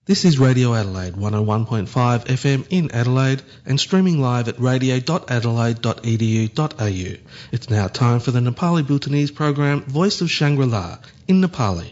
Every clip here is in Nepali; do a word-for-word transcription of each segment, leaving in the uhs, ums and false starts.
This is Radio Adelaide one oh one point five F M in Adelaide and streaming live at radio dot adelaide dot e d u dot a u. It's now time for the Nepali Bhutanese program Voice of Shangri-La in Nepali.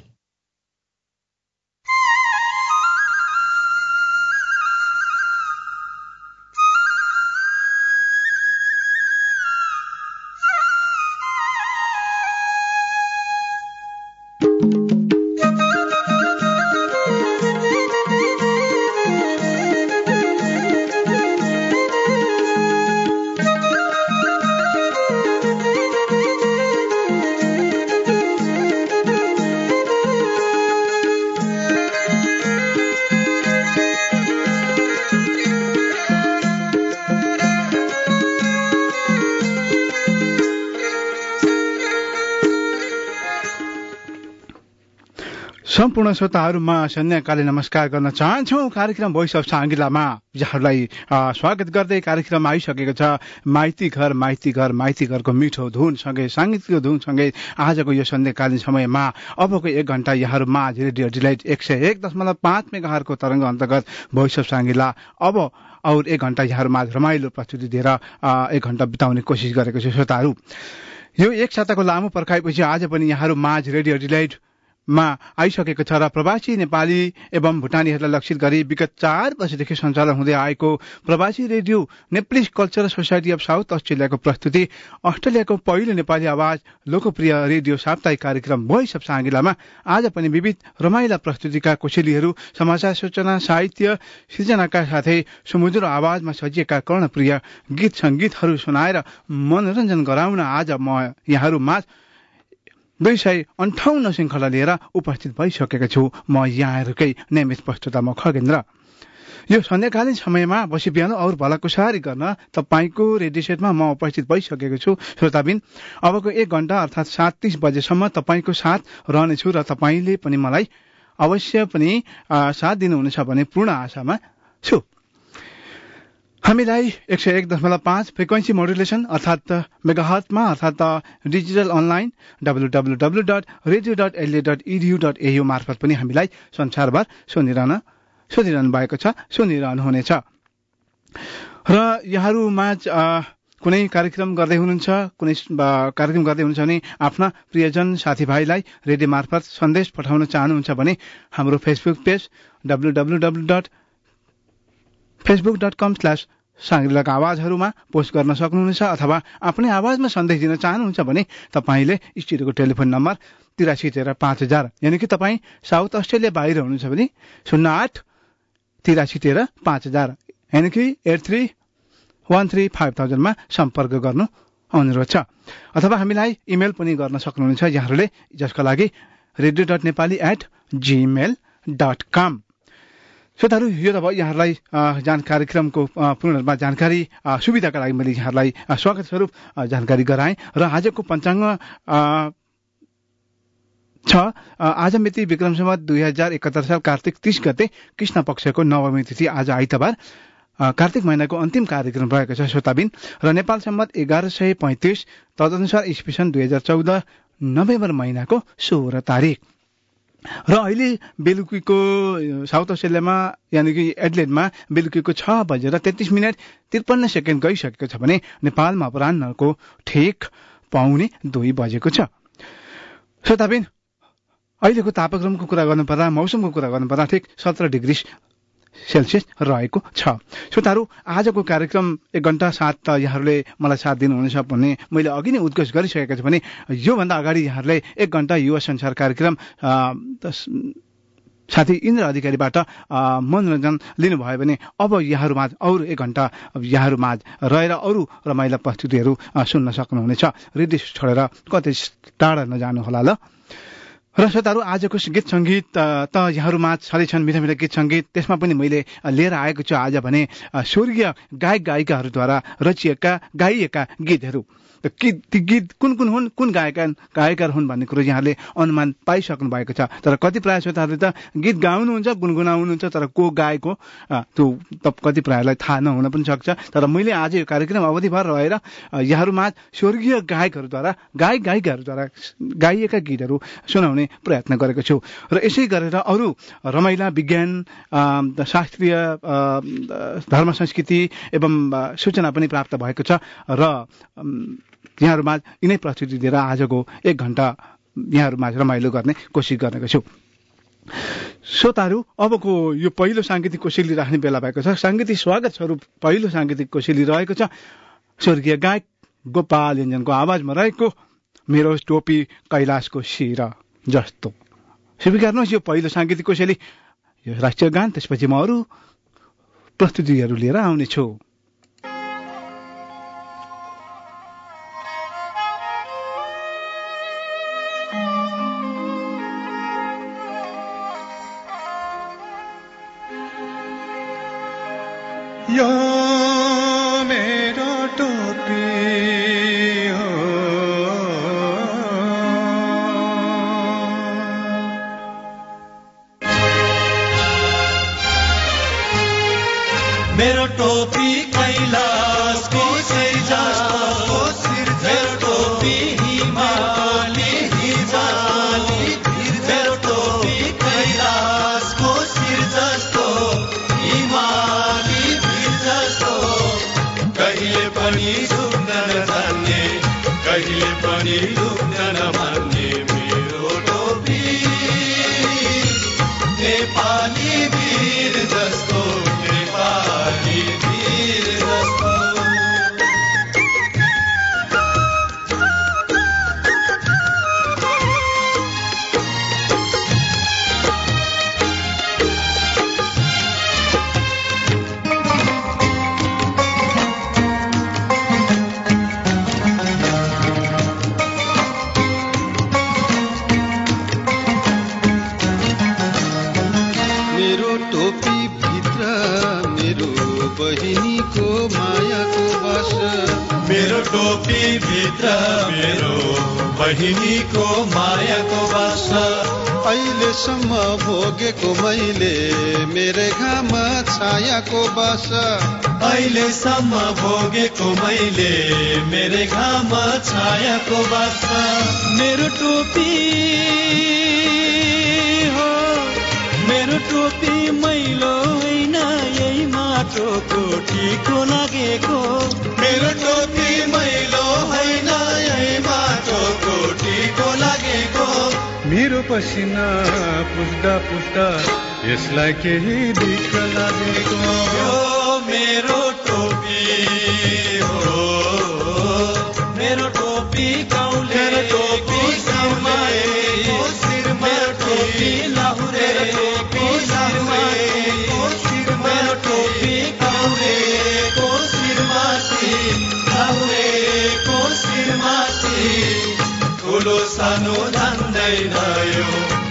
सम्पूर्ण श्रोताहरूमा सन्ध्याकालीन नमस्कार गर्न चाहन्छौँ। कार्यक्रम भोइस अफ साङ्गिलामा यहाँहरूलाई स्वागत गर्दै कार्यक्रम आइसकेको छ। माइती घर माइती घर माइती घरको मिठो धुनसँगै साङ्गीतिक धुनसँगै आजको यो सन्ध्याकालीन समयमा अबको एक घण्टा यहाँहरूमा रेडियो डिलाइट एक सय एक दशमलव पाँच मेगाहरुको तरङ्ग अन्तर्गत भोइस अफ साङ्गिला अब और एक घण्टा यहाँहरूमा रमाइलो प्रस्तुति दिएर एक घण्टा बिताउने कोसिस गरेको छु। श्रोताहरू, यो एक साताको लामो पर्खाइपछि आज पनि यहाँहरू माझ रेडियो डिलाइट मा आइसकेको छ र प्रवासी नेपाली एवं भुटानीहरूलाई लक्षित गरी विगत चार वर्षदेखि सञ्चालन हुँदै आएको प्रवासी radio Nepalese cultural society of south अस्ट्रेलियाको प्रस्तुति अस्ट्रेलियाको पहिलो नेपाली आवाज लोकप्रिय रेडियो साप्ताहिक कार्यक्रम भोइस अफ साङ्गिलामा आज पनि विविध रमाइला प्रस्तुतिका कोसेलीहरू समाचार सूचना साहित्य सृजनाका साथै सुमधुर आवाजमा सजिएका कर्णप्रिय गीत सङ्गीतहरू सुनाएर मनोरञ्जन गराउन आज म यहाँहरूमा दुई सय अन्ठाउन्न श्रृङ्खला लिएर उपस्थित भइसकेको छु। म यहाँहरूकै नियमित प्रस्तुता म खगेन्द्र। यो सन्ध्याकालीन समयमा बसी बिहान और भलाकुसारी गर्न तपाईँको रेडियो सेटमा म उपस्थित भइसकेको छु। श्रोताबिन, अबको एक घण्टा अर्थात् सात तीस बजेसम्म तपाईँको साथ रहनेछु र तपाईँले पनि मलाई अवश्य पनि साथ दिनुहुनेछ भन्ने पूर्ण आशामा छु। हामीलाई एक सय एक दशमलव पाँच फ्रिक्वेन्सी मोडुलेसन अर्थात् मेगाहर्टमा अर्थात् digital online W W W dot radio dot LA dot edu dot AU मार्फत पनि हामीलाई संसारभर सुनिरहन सुनिरहनु भएको छ, सुनिरहनुहुनेछ। र यहाँहरूमा कुनै कार्यक्रम गर्दै हुनुहुन्छ कुनै कार्यक्रम गर्दै हुनुहुन्छ भने आफ्ना प्रियजन साथीभाइलाई रेडियो मार्फत सन्देश पठाउन चाहनुहुन्छ भने हाम्रो facebook page W W W dot facebook dot com slash साङ्गिलाका आवाजहरूमा पोस्ट गर्न सक्नुहुनेछ। अथवा आफ्नै आवाजमा सन्देश दिन चाहनुहुन्छ भने तपाईँले स्टुडियोको टेलिफोन नम्बर तिरासी तेह्र पाँच हजार यानि कि तपाईँ साउथ अस्ट्रेलिया बाहिर हुनुहुन्छ भने शून्य आठ तिरासी तेह्र पाँच हजार यानि कि eight three one three five थाउजन्डमा सम्पर्क गर्नु अनुरोध छ। अथवा हामीलाई इमेल पनि गर्न सक्नुहुनेछ यहाँहरूले, जसका लागि radio dot Nepali at gmail dot com. श्रोताहरू, यो त भयो यहाँहरूलाई जान कार्यक्रमको पूर्ण रूपमा जानकारी सुविधाका लागि मैले यहाँहरूलाई स्वागत स्वरूप जानकारी गराएँ। र आजको पञ्चाङ्ग छ आज मिति विक्रम सम्वत दुई हजार एकहत्तर साल कार्तिक तीस गते कृष्ण पक्षको नवमी तिथि आज आइतबार कार्तिक महिनाको अन्तिम कार्यक्रम रहेको छ। श्रोताबिन, र नेपाल सम्वत एघार सय पैँतिस तदनुसार इस्वी सन् दुई हजार चौध नोभेम्बर महिनाको सोह्र तारिक र अहिले बेलुकीको साउथ अस्ट्रेलियामा यानि कि एडलेडमा बेलुकीको छ बजेर तेत्तीस मिनट त्रिपन्न सेकेन्ड गइसकेको छ भने नेपालमा अपराह्नको ठिक पाउने दुई बजेको छ। श्रोताबिन, अहिलेको तापक्रमको कुरा गर्नुपर्दा मौसमको कुरा गर्नुपर्दा ठिक सत्र डिग्री सेल्सियस रहेको छ। श्रोताहरू, आजको कार्यक्रम एक घण्टा साथ यहाँहरूले मलाई साथ दिनुहुनेछ भन्ने मैले अघि नै उद्घोष गरिसकेको छु भने योभन्दा अगाडि यहाँहरूले एक घण्टा युवा संसार कार्यक्रम साथी इन्द्र अधिकारीबाट मनोरञ्जन लिनुभयो भने अब यहाँहरूमा अरू एक घण्टा यहाँहरूमा रहेर अरू रमाइला प्रस्तुतिहरू सुन्न सक्नुहुनेछ। रेडियो छोडेर कतै टाढा नजानुहोला ल। र श्रोताहरू, आजको गीत सङ्गीत त यहाँहरूमा छँदैछन् मिठा मिठा गीत सङ्गीत। त्यसमा पनि मैले लिएर आएको छु आज भने स्वर्गीय गायक गायिकाहरूद्वारा रचिएका गाइएका गीतहरू। ती गीत कुन कुन हुन्, कुन गायक गायककार हुन् भन्ने कुरो यहाँले अनुमान पाइसक्नु भएको छ। तर कति प्राय श्रोताहरूले त गीत गाउनुहुन्छ, गुनगुनाउनुहुन्छ, तर को गायक हो त्यो त कति प्रायलाई थाहा नहुन पनि सक्छ। तर मैले आज यो कार्यक्रम अवधिभर रहेर यहाँहरूमा स्वर्गीय गायकहरूद्वारा गायक गायिकाहरूद्वारा गाइएका गीतहरू सुनाउने ल्याउने प्रयत्न गरेको छु र यसै गरेर अरू रमाइला विज्ञान शास्त्रीय धर्म संस्कृति एवं सूचना पनि प्राप्त भएको छ र यहाँहरूमा यिनै प्रस्तुति दिएर आजको एक घण्टा यहाँहरूमा रमाइलो गर्ने कोसिस गरेको छु। श्रोताहरू, अबको यो पहिलो साङ्गीतिक कोसेली राख्ने बेला भएको छ। साङ्गीतिक स्वागत स्वरूप पहिलो साङ्गीतिक कोसेली रहेको छ स्वर्गीय गायक गोपाल योञ्जनको आवाजमा रहेको मेरो टोपी कैलाशको शिर जस्तो। स्वीकार्नुहोस् यो पहिलो साङ्गीतिक कोसेली, यो राष्ट्रिय गान। त्यसपछि म अरू प्रस्तुतिहरू लिएर आउनेछु। यो मेरो टोपी हो, मेरो टोपी कैलाशको शिर जस्तो, मेरो टोपी हिमाली हिमाली, मेरो टोपी कैलाशको शिर जस्तो हिमाली कहिले पनि झुक्न नजान्ने, कहिले पनि लुक्न नमान्ने मेरो टोपी नेपाली वीर जस्तो, नेपाली वीर जस्तो। टोपी भित्र मेरो बहिनीको मायाको बास, अहिलेसम्म भोगेको मैले मेरै घाम छायाको बास, अहिलेसम्म भोगेको मैले मेरै घाम छायाको बास। मेरो टोपी हो, मेरो टोपी मैलो होइन, यही माटोको टिको लागेको, मेरो टोपी मैलो होइन, यही माटोको टिको लागेको। मेरो पसिना पुस्दा पुस्दा यसलाई केही दिक्क लागेको, यो मेरो टोपी हो, मेरो टोपी गाउँले, मेरो टोपी गाउँलेको शिरमा, मेरो टोपी लाहुरेको शिरमा, मेरो टोपी गाउँलेको शिरमाथि, लाहुरेको शिरमाथि ठुलो सानो जान्दैन यो।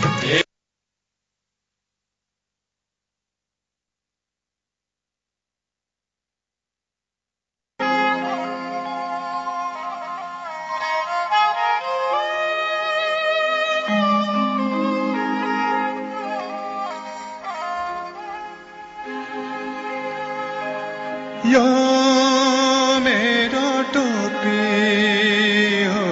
यो मेरो टोपी हो,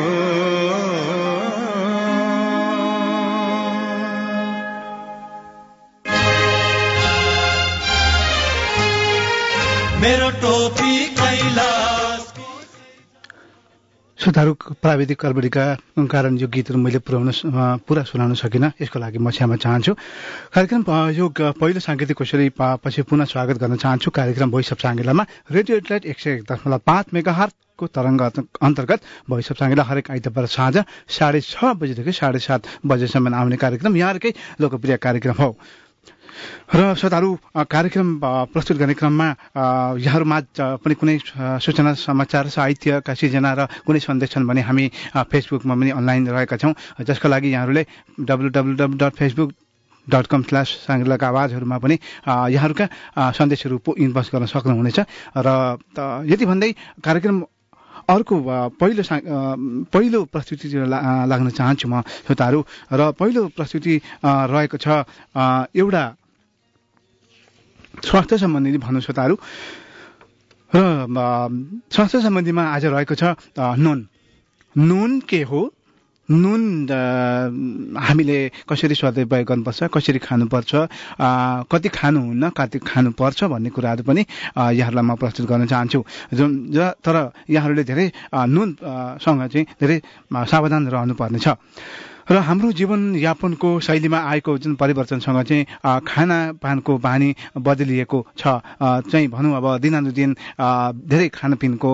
मेरो टोपी कैलाश। श्रोताहरू, प्राविधिक गडबडीका कारण यो गीतहरू मैले पुर्याउन पुरा सुनाउन सकिनँ, यसको लागि म क्षमा चाहन्छु। कार्यक्रम यो पहिलो साङ्गीतिक कोसेली पछि पुनः स्वागत गर्न चाहन्छु। कार्यक्रम भोइस अफ साङ्गेलामा रेडियो एटलाइट एक सय एक दशमलव पाँच मेगा हर्जको तरङ्ग अन्तर्गत भोइस अफ साङ्गेला हरेक आइतबार साँझ साढे छ बजीदेखि साढे सात बजेसम्म आउने कार्यक्रम यहाँकै लोकप्रिय कार्यक्रम हो। र श्रोताहरू, कार्यक्रम प्रस्तुत गर्ने क्रममा यहाँहरूमा पनि कुनै सूचना समाचार साहित्यका सिर्जना र कुनै सन्देश छन् भने हामी फेसबुकमा पनि अनलाइन रहेका छौँ, जसका लागि यहाँहरूले W W W dot facebook dot com slash साङ्गेलाका आवाजहरूमा पनि यहाँहरूका सन्देशहरू इनबक्स गर्न सक्नुहुनेछ। र यति भन्दै कार्यक्रम अर्को पहिलो पहिलो प्रस्तुतितिर लाग्न चाहन्छु म श्रोताहरू। र पहिलो प्रस्तुति रहेको छ एउटा स्वास्थ्य सम्बन्धी भन्नु श्रोताहरू। र स्वास्थ्य सम्बन्धीमा आज रहेको छ नुन। नुन के हो, नुन हामीले कसरी सदुपयोग गर्नुपर्छ, कसरी खानुपर्छ, कति खानुहुन्न, कति खानुपर्छ भन्ने कुराहरू पनि यहाँहरूलाई म प्रस्तुत गर्न चाहन्छु। जुन तर यहाँहरूले धेरै नुनसँग चाहिँ धेरै सावधान रहनुपर्नेछ। र हाम्रो जीवनयापनको शैलीमा आएको जुन परिवर्तनसँग चाहिँ खानापानको बानी बदलिएको छ चाहिँ भनौँ अब दिनानुदिन धेरै खानपिनको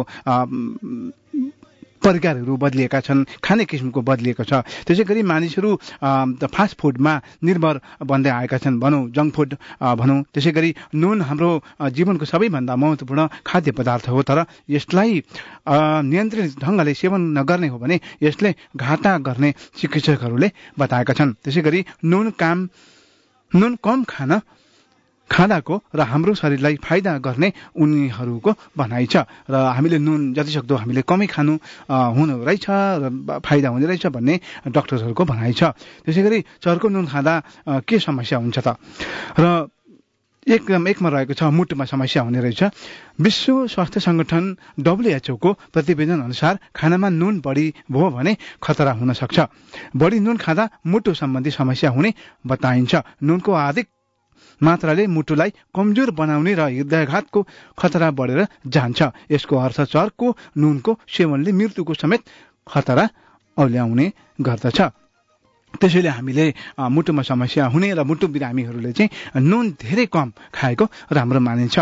परिकारहरू बदलिएका छन्, खाने किसिमको बदलिएको छ। त्यसै गरी मानिसहरू फास्ट फुडमा निर्भर बन्दै आएका छन्, भनौँ जङ्क फुड भनौँ। त्यसै गरी नुन हाम्रो जीवनको सबैभन्दा महत्त्वपूर्ण खाद्य पदार्थ हो, तर यसलाई नियन्त्रित ढङ्गले सेवन नगर्ने हो भने यसले घाटा गर्ने चिकित्सकहरूले बताएका छन्। त्यसै गरी नुन काम नुन कम खान खाँदाको र हाम्रो शरीरलाई फाइदा गर्ने उनीहरूको भनाइ छ। र हामीले नुन जतिसक्दो हामीले कमै खानु हुनु रहेछ र फाइदा हुने रहेछ भन्ने डाक्टरहरूको भनाइ छ। त्यसै गरी चर्को नुन खाँदा के समस्या हुन्छ त? र एकदम एकमा रहेको छ मुटुमा समस्या हुने रहेछ। विश्व स्वास्थ्य संगठन डब्ल्युएचओ को प्रतिवेदन अनुसार खानामा नुन बढी भयो भने खतरा हुन सक्छ। बढी नुन खाँदा मुटु सम्बन्धी समस्या हुने बताइन्छ। नुनको अधिक मात्राले मुटुलाई कमजोर बनाउने र हृदयाघातको खतरा बढेर जान्छ। यसको अर्थ चर्को नुनको सेवनले मृत्युको समेत खतरा औल्याउने गर्दछ। त्यसैले हामीले मुटुमा समस्या हुने र मुटु बिरामीहरूले चाहिँ नुन धेरै कम खाएको राम्रो मानिन्छ।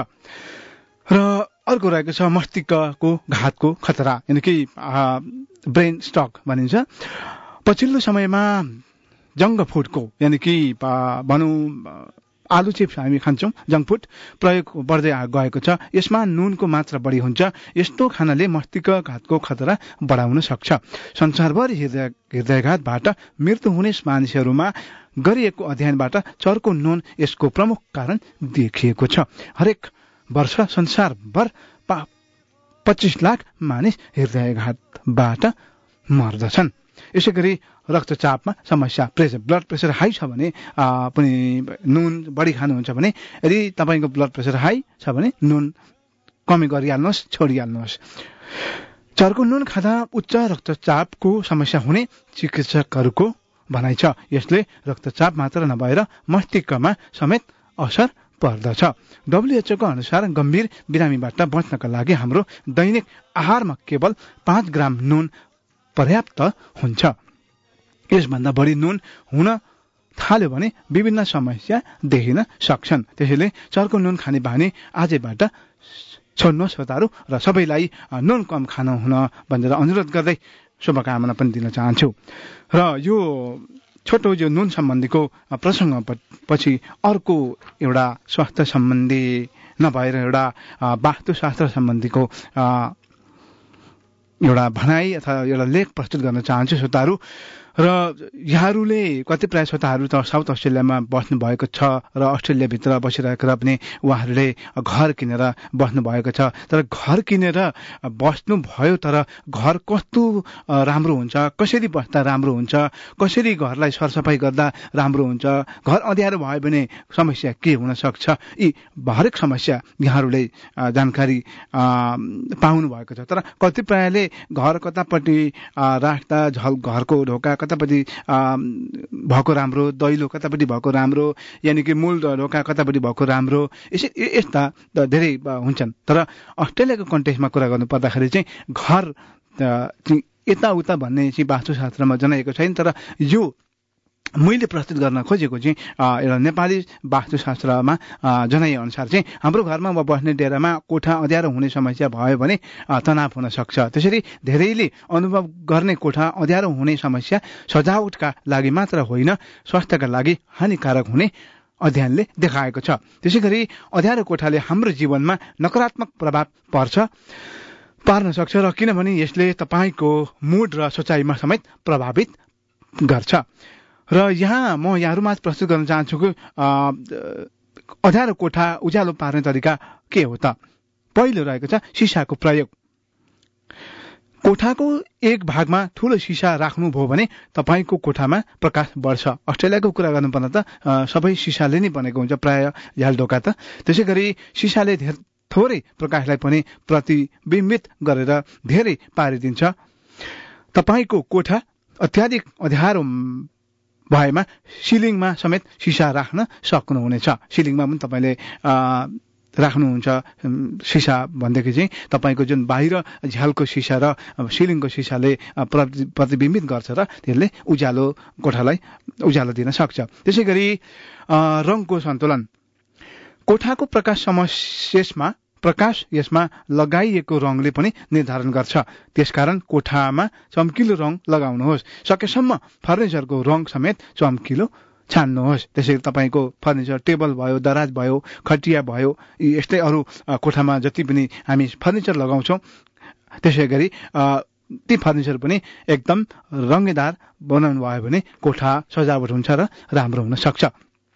र अर्को रहेको छ मस्तिष्कको घातको खतरा, यानि कि ब्रेन स्ट्रोक भनिन्छ। पछिल्लो समयमा जङ्क फुडको यानि कि भनौँ आलु चिप्स हामी खान्छौँ, जङ्क फुड प्रयोग बढ्दै गएको छ। यसमा नुनको मात्रा बढी हुन्छ। यस्तो खानाले मस्तिष्क घातको खतरा बढाउन सक्छ। संसारभरि हृदय हृदयघातबाट मृत्यु हुने मानिसहरूमा गरिएको अध्ययनबाट चर्को नुन यसको प्रमुख कारण देखिएको छ। हरेक वर्ष संसारभर पच्चिस लाख मानिस हृदयघातबाट मर्दछन्। यसै गरी रक्तचापमा समस्या, प्रेसर ब्लड प्रेसर हाई छ भने पनि नुन बढी खानुहुन्छ भने, यदि तपाईँको ब्लड प्रेसर हाई छ भने नुन कमी गरिहाल्नुहोस्, छोडिहाल्नुहोस्। चर्को नुन खाँदा उच्च रक्तचापको समस्या हुने चिकित्सकहरूको भनाइ छ। यसले रक्तचाप मात्र नभएर मस्तिष्कमा समेत असर पर्दछ। डब्ल्युएचओ को अनुसार गम्भीर बिरामीबाट बच्नका लागि हाम्रो दैनिक आहारमा केवल पाँच ग्राम नुन पर्याप्त हुन्छ। यसभन्दा बढी नुन हुन थाल्यो भने विभिन्न समस्या देखिन सक्छन्। त्यसैले चर्को नुन खाने बानी आजैबाट छोड्नुहोस् श्रोताहरू, र सबैलाई नुन कम खान हुन भनेर अनुरोध गर्दै शुभकामना पनि दिन चाहन्छु। र यो छोटो यो नुन सम्बन्धीको प्रसङ्ग पछि अर्को एउटा स्वास्थ्य सम्बन्धी नभएर एउटा वास्तुशास्त्र सम्बन्धीको एउटा भनाइ अथवा एउटा लेख प्रस्तुत गर्न चाहन्छु श्रोताहरू। र यहाँहरूले कतिपय श्रोताहरू त साउथ अस्ट्रेलियामा बस्नु भएको छ र अस्ट्रेलियाभित्र बसिरहेको र पनि उहाँहरूले घर किनेर बस्नु भएको छ। तर घर किनेर बस्नु भयो, तर घर कस्तो राम्रो हुन्छ, कसरी बस्दा राम्रो हुन्छ, कसरी घरलाई सरसफाइ गर्दा राम्रो हुन्छ, घर अँध्यारो भयो भने समस्या के हुन सक्छ, यी हरेक समस्या यहाँहरूले जानकारी पाउनु भएको छ। तर कतिपयले घर कतापट्टि राख्दा झल घरको ढोका कतापट्टि भएको राम्रो, दैलो कतापट्टि भएको राम्रो, यानि कि मूल ढोका कतापट्टि भएको राम्रो, यसै यस्ता धेरै हुन्छन्। तर अस्ट्रेलियाको कन्टेक्स्टमा कुरा गर्नु पर्दाखेरि चाहिँ घर यताउता भन्ने चाहिँ वास्तुशास्त्रमा जनाइएको छैन। तर यो मैले प्रस्तुत गर्न खोजेको चाहिँ एउटा नेपाली वास्तुशास्त्रमा जनाइ अनुसार चाहिँ हाम्रो घरमा वा बस्ने डेरामा कोठा अँध्यारो हुने समस्या भयो भने तनाव हुन सक्छ। त्यसरी धेरैले अनुभव गर्ने कोठा अँध्यारो हुने समस्या सजावटका लागि मात्र होइन, स्वास्थ्यका लागि हानिकारक हुने अध्ययनले देखाएको छ। त्यसै गरी अँध्यारो कोठाले हाम्रो जीवनमा नकारात्मक प्रभाव पर्छ पार्न सक्छ र किनभने यसले तपाईँको मुड र सोचाइमा समेत प्रभावित गर्छ। र यहाँ म यहाँहरूमा प्रस्तुत गर्न चाहन्छु कि अँध्यारो कोठा उज्यालो पार्ने तरिका के हो त? पहिलो रहेको छ सिसाको प्रयोग। कोठाको एक भागमा ठूलो सिसा राख्नुभयो भने तपाईँको कोठामा प्रकाश बढ्छ। अस्ट्रेलियाको कुरा गर्नुपर्दा त सबै सिसाले नै बनेको हुन्छ, प्राय झ्याल ढोका त। त्यसै गरी सिसाले धेर थोरै प्रकाशलाई पनि प्रतिबिम्बित गरेर धेरै पारिदिन्छ। तपाईँको कोठा अत्याधिक अँध्यारो भएमा सिलिङमा समेत सिसा राख्न सक्नुहुनेछ। सिलिङमा पनि तपाईँले राख्नुहुन्छ सिसा भनेदेखि चाहिँ तपाईँको जुन बाहिर झ्यालको सिसा र सिलिङको सिसाले प्रतिबिम्बित गर्छ र त्यसले उज्यालो कोठालाई उज्यालो दिन सक्छ। त्यसै गरी रङको सन्तुलन, कोठाको प्रकाश समशेषमा प्रकाश यसमा लगाइएको रङले पनि निर्धारण गर्छ। त्यसकारण कोठामा चम्किलो रङ लगाउनुहोस्। सकेसम्म फर्निचरको रङ समेत चम्किलो छान्नुहोस्। त्यसै तपाईँको फर्निचर टेबल भयो, दराज भयो, खटिया भयो, यस्तै अरू कोठामा जति पनि हामी फर्निचर लगाउँछौँ त्यसै गरी ती फर्निचर पनि एकदम रङ्गेदार बनाउनु भयो भने कोठा सजावट हुन्छ र राम्रो हुन सक्छ।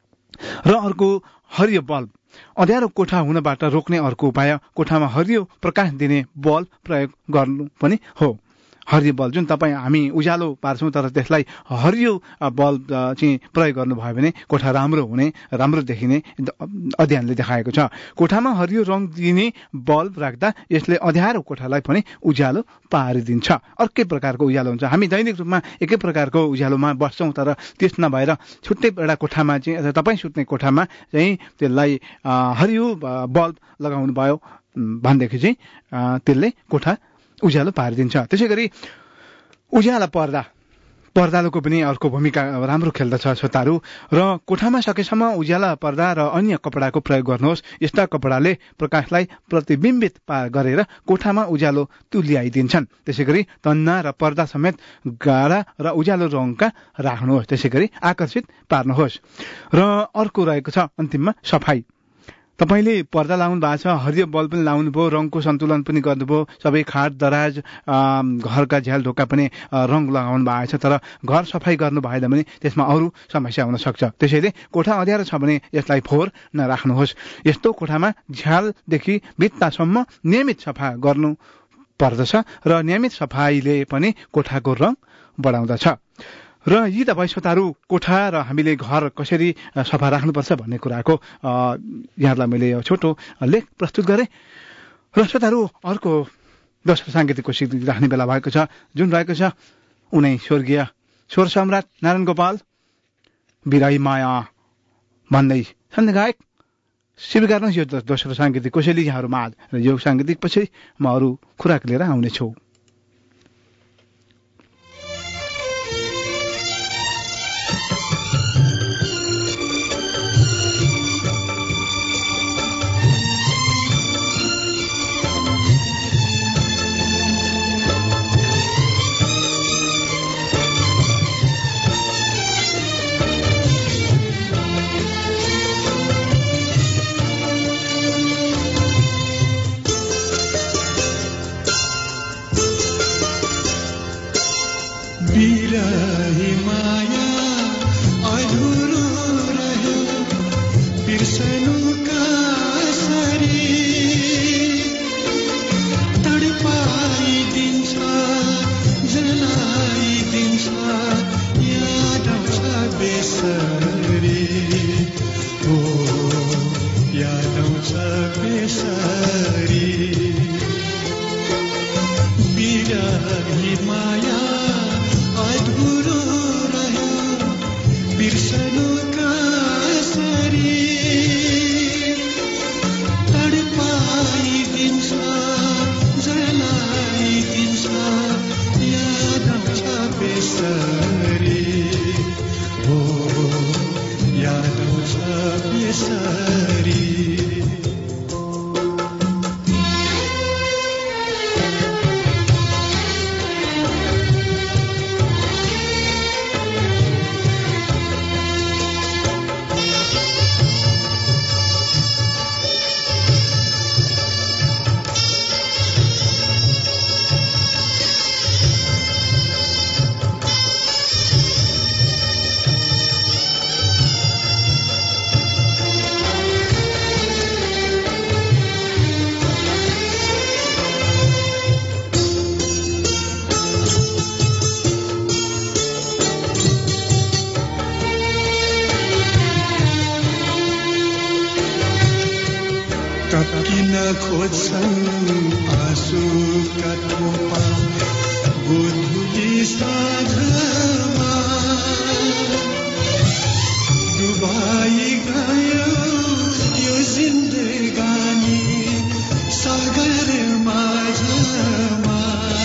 र अर्को हरियो बल्ब, अँध्यारो कोठा हुनबाट रोक्ने अर्को उपाय कोठामा हरियो प्रकाश दिने बल्ब प्रयोग गर्नु पनि हो। हरियो बल्ब जुन तपाईँ हामी उज्यालो पार्छौँ तर त्यसलाई हरियो बल्ब चाहिँ प्रयोग गर्नुभयो भने कोठा राम्रो हुने, राम्रो देखिने अध्ययनले देखाएको छ। कोठामा हरियो रङ दिने बल्ब राख्दा यसले अँध्यारो कोठालाई पनि उज्यालो पारिदिन्छ। अर्कै प्रकारको उज्यालो हुन्छ। हामी दैनिक रूपमा एकै प्रकारको उज्यालोमा बस्छौँ तर त्यस नभएर छुट्टै एउटा कोठामा चाहिँ अथवा तपाईँ सुत्ने कोठामा चाहिँ त्यसलाई हरियो बल्ब लगाउनु भयो भनेदेखि चाहिँ त्यसले कोठा उज्यालो पारिदिन्छ। त्यसै गरी उज्याला पर्दा, पर्दालोको पनि अर्को भूमिका राम्रो खेल्दछ श्रोताहरू। र कोठामा सकेसम्म उज्याला पर्दा र अन्य कपडाको प्रयोग गर्नुहोस्। यस्ता कपडाले प्रकाशलाई प्रतिबिम्बित गरेर कोठामा उज्यालो तुल्याइदिन्छन्। त्यसै गरी तन्ना र पर्दा समेत गाढा र उज्यालो रङका राख्नुहोस्। त्यसै गरी आकर्षित पार्नुहोस्। र अर्को रहेको छ अन्तिममा सफाई। तपाईँले पर्दा लाउनु भएको छ, हरियो बल्ब पनि लाउनु भयो, रङको सन्तुलन पनि गर्नुभयो, सबै खाट दराज घरका झ्याल ढोका पनि रङ लगाउनु भएको छ तर घर सफाई गर्नु भएन भने त्यसमा अरू समस्या हुन सक्छ। त्यसैले कोठा अँध्यारो छ भने यसलाई फोहोर नराख्नुहोस्। यस्तो कोठामा झ्यालदेखि भित्तासम्म नियमित सफा गर्नु पर्दछ र नियमित सफाइले पनि कोठाको रङ बढाउँदछ। र यी त भए श्रोताहरू कोठा र हामीले घर कसरी सफा राख्नुपर्छ भन्ने कुराको यहाँलाई मैले छोटो लेख प्रस्तुत गरेँ। र श्रोताहरू अर्को दोस्रो साङ्गीतिक कोशिश राख्ने बेला भएको छ जुन रहेको छ उनै स्वर्गीय स्वर सम्राट नारायण गोपाल बिराई माया भन्दै छन् गायक। स्वीकार्नुहोस् यो दोस्रो साङ्गीतिक कोसेली यहाँहरूमा आज र यो साङ्गीतिक पछि म अरू खुराक लिएर आउनेछु। बिरही माया अधुरो रह्यो बिर्सनुका सरी तडपाइदिन्छ जलाइदिन्छ याद आउँछ बेसरी हो याद आउँछ बेसरी बिरही माया अधुरो रह्यो बिर्सनुका सरी तडपाइदिन्छ जलाइदिन्छ याद आउँछ बेसरी हो याद आउँछ बेसरी खोज्छन् आँसुका थोपा गोधुली साँझमा डुबाई गयो यो जिन्दगानी सागर माझमा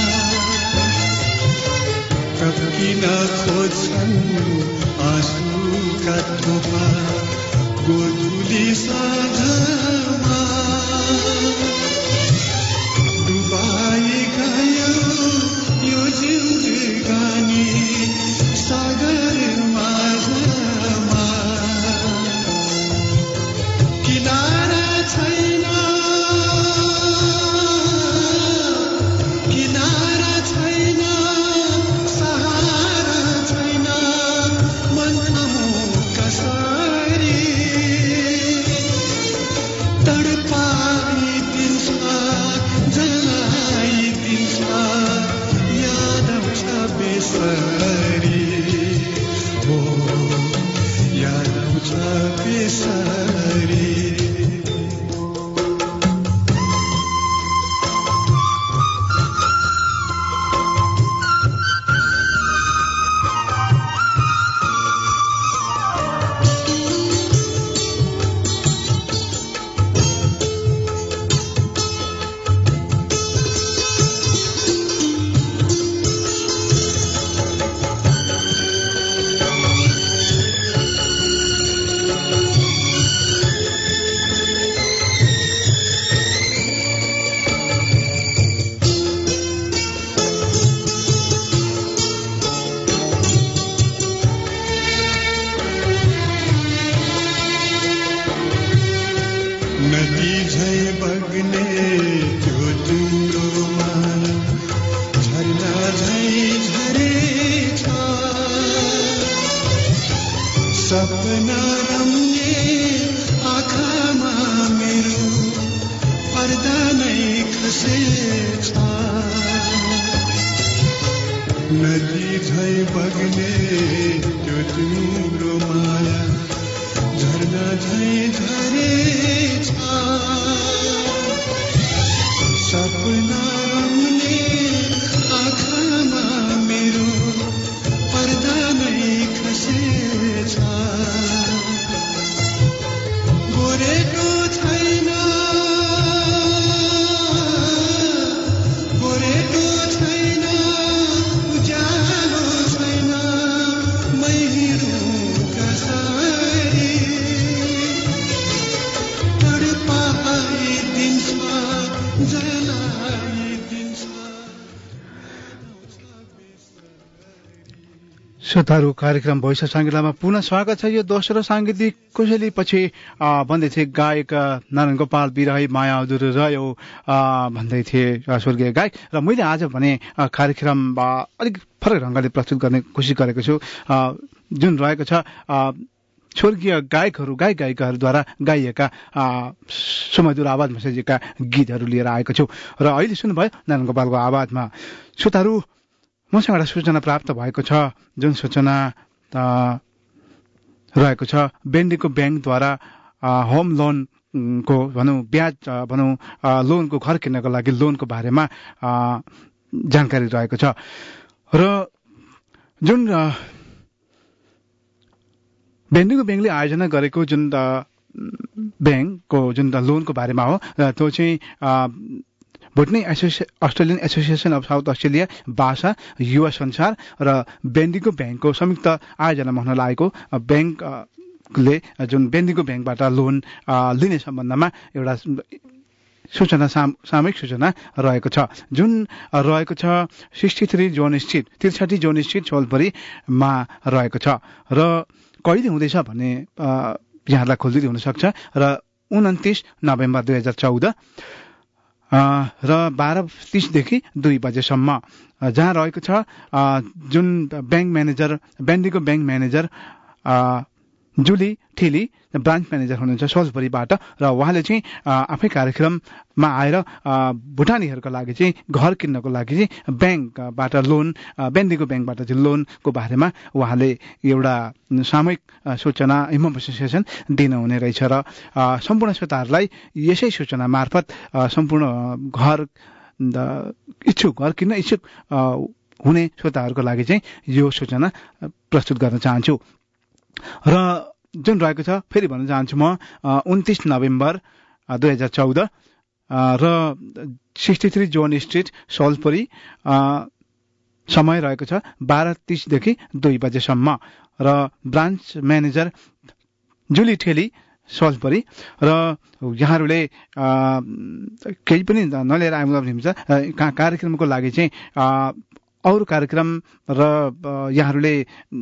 टपकिन खोज्छन् आँसुका थोपा गोधुली साँझमा डुबाई गयो यो जिन्दगानी सागर माझमा किनारा छैन किनारा छैन सहारा छैन मन थमो कसरी तडपाइदिन्छ जलाइदिन्छ याद आउँछ बेसरी हो याद आउँछ बेसरी नदी झै बग्ने त्यो तिम्रो मान झरना झै झरेछ सपना रम्ने आँखामा मेरो पर्दा नै खसेछ नदी झै बग्ने त्यो तिम्रो माया झरना झै झरेछ सपना रम्ने आँखामा मेरो पर्दा नै खसेछ गोरेटो छैन गोरेटो छैन उज्यालो छैन मै हिँडुँ कसरी श्रोताहरू कार्यक्रम भोइस अफ साङ्गीलामा पुनः स्वागत छ। यो दोस्रो साङ्गीतिक कुशलीपछि भन्दै थिए गायक नारायण गोपाल बिरही माया अधुरो रह्यो भन्दै थिए स्वर्गीय गायक। र मैले आज भने कार्यक्रम अलिक फरक ढङ्गले प्रस्तुत गर्ने कोसिस गरेको छु, जुन रहेको छ स्वर्गीय गायकहरू गायक गायिकाहरूद्वारा गाइएका सुमधुर आवाजमा सजिएका गीतहरू लिएर आएको छु। र अहिले सुन्नुभयो नारायण गोपालको आवाजमा। श्रोताहरू, मसँग एउटा सूचना प्राप्त भएको छ, जुन सूचना रहेको छ बेन्डीको ब्याङ्कद्वारा होम लोनको भनौँ ब्याज भनौँ लोनको घर किन्नको लागि लोनको बारेमा जानकारी रहेको छ। र जुन बेन्डीको ब्याङ्कले आयोजना गरेको जुन ब्याङ्कको जुन लोनको बारेमा हो, त्यो चाहिँ भुटनी एसोसिए Australian association of south Australia भाषा युवा संसार र बेन्डीको ब्याङ्कको संयुक्त आयोजनामा हुन लागेको ब्याङ्कले जुन बेन्डीको ब्याङ्कबाट लोन लिने सम्बन्धमा एउटा सूचना सामूहिक सूचना रहेको छ, जुन रहेको छ सिक्सटी थ्री जोन स्ट्रिट त्रिसाठी जोन स्ट्रिट सोलबरीमा रहेको छ। र कहिले हुँदैछ भन्ने यहाँलाई खोलिदिँदै हुनसक्छ। र उन्तिस नोभेम्बर दुई हजार चौध र बाह्र तीसदेखि दुई बजेसम्म, जहाँ रहेको छ जुन ब्याङ्क म्यानेजर बेन्डीको ब्याङ्क म्यानेजर जुली ठिली ब्रान्च म्यानेजर हुनुहुन्छ सोल्सबरीबाट। र उहाँले चाहिँ आफै कार्यक्रममा आएर भुटानीहरूको लागि चाहिँ घर किन्नको लागि चाहिँ ब्याङ्कबाट लोन बेन्डीको ब्याङ्कबाट चाहिँ लोनको बारेमा उहाँले एउटा सामूहिक सूचना इन्फर्मेसन दिनुहुने रहेछ। र सम्पूर्ण श्रोताहरूलाई यसै सूचना मार्फत सम्पूर्ण घर इच्छुक घर किन्न इच्छुक हुने श्रोताहरूको लागि चाहिँ यो सूचना प्रस्तुत गर्न चाहन्छु। र जुन रहेको छ फेरि भन्न चाहन्छु म उन्तिस नोभेम्बर दुई हजार चौध र sixty three John street Salisbury समय रहेको छ बाह्र तीसदेखि दुई बजेसम्म र ब्रान्च म्यानेजर जुली ठेली सल्सबरी र यहाँहरूले केही पनि नलिएर आउनुहुन्छ कार्यक्रमको लागि चाहिँ अरू कार्यक्रम र यहाँहरूले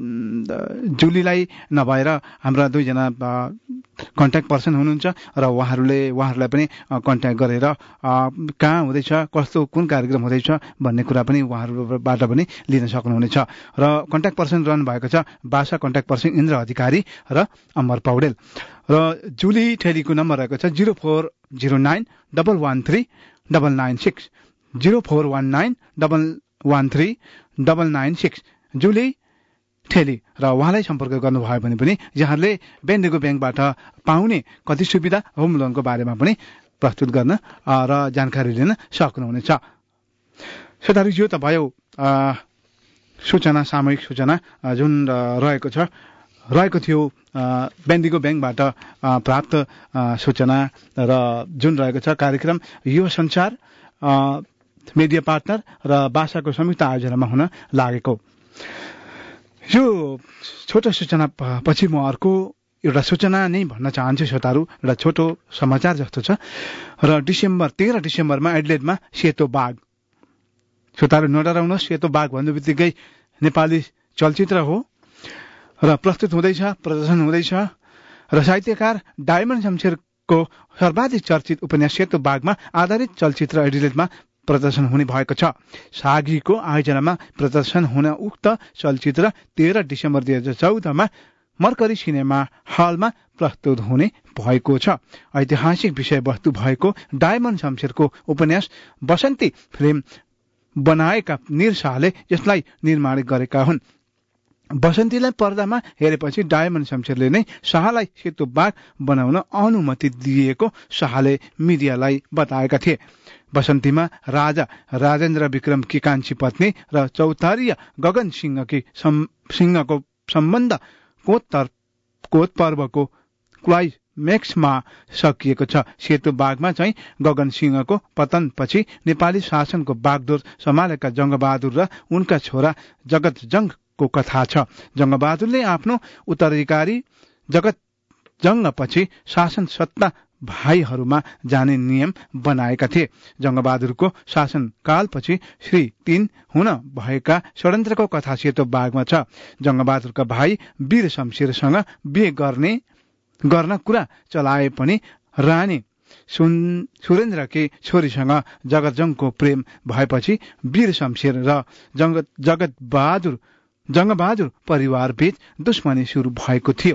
जुलीलाई नभएर हाम्रा दुईजना कन्ट्याक्ट पर्सन हुनुहुन्छ र उहाँहरूले उहाँहरूलाई पनि कन्ट्याक्ट गरेर कहाँ हुँदैछ कस्तो कुन कार्यक्रम हुँदैछ भन्ने कुरा पनि उहाँहरूबाट पनि लिन सक्नुहुनेछ। र कन्ट्याक्ट पर्सन रहनु भएको छ भाषा कन्ट्याक्ट पर्सन इन्द्र अधिकारी र अमर पौडेल र जुली ठेलीको नम्बर रहेको छ zero four zero nine double one three double nine six zero four one nine double one three double nine six Julie ठेली र उहाँलाई सम्पर्क गर्नुभयो भने पनि यहाँहरूले बेन्डेगो ब्याङ्कबाट पाउने कति सुविधा होम लोनको बारेमा पनि प्रस्तुत गर्न र जानकारी लिन सक्नुहुनेछ। श्रोताहरू यो त भयो सूचना सामूहिक सूचना जुन रहेको छ रहेको थियो बेन्डेगो ब्याङ्कबाट प्राप्त सूचना र जुन रहेको छ कार्यक्रम यो संसार मिडिया पार्टनर र भाषाको संयुक्त आयोजनामा हुन लागेको। यो छोटो सूचना पछि म अर्को एउटा सूचना नै भन्न चाहन्छु श्रोताहरू। एउटा छोटो समाचार जस्तो छ र डिसेम्बर तेह्र डिसेम्बरमा एडलेडमा सेतो बाघ। श्रोताहरू नडराउनुहोस्, सेतो बाघ भन्ने बित्तिकै नेपाली चलचित्र हो र प्रस्तुत हुँदैछ, प्रदर्शन हुँदैछ र साहित्यकार डायमन्ड शमशेरको सर्वाधिक चर्चित उपन्यास सेतो बाघमा आधारित चलचित्र एडिलेडमा प्रदर्शन हुने भएको छ। सागीको आयोजनामा प्रदर्शन हुन उक्त चलचित्र तेह्र डिसेम्बर दुई हजार चौधमा मर्करी सिनेमा हलमा प्रस्तुत हुने भएको छ। ऐतिहासिक विषयवस्तु भएको डायमन्ड शमशेरको उपन्यास बसन्ती फिल्म बनाएका निर शाहले यसलाई निर्माण गरेका हुन्। बसन्तीलाई पर्दामा हेरेपछि डायमन्ड शमशेरले नै शाहलाई सेतो बाघ बनाउन अनुमति दिएको शाहले मिडियालाई बताएका थिए। बसन्तीमा राजा राजेन्द्र विक्रमकी कान्छी पत्नी र चौतारीय गगन सिंहकी सिंहको सम्बन्ध कोत पर्वको क्लाइमेक्समा सकिएको छ। सेतो बाघमा चाहिँ गगन सिंहको पतनपछि नेपाली शासनको बागडोर सम्हालेका जङ्गबहादुर र उनका छोरा जगत जङ्गको कथा छ। जङ्गबहादुरले आफ्नो उत्तराधिकारी जगत जङ्गपछि शासन सत्ता भाइहरूमा जाने नियम बनाएका थिए। जङ्गबहादुरको शासनकालपछि श्री तीन हुन भएका षड्यन्त्रको कथा सेतो बाघमा छ। जङ्गबहादुरका भाइ वीर शमशेरसँग बिहे गर्ने गर्न कुरा चलाए पनि रानी सुरेन्द्रकी छोरीसँग जगतजङको प्रेम भएपछि वीर शमशेर र जगत बहादुर जङ्गबहादुर परिवार बीच दुश्मनी सुरु भएको थियो।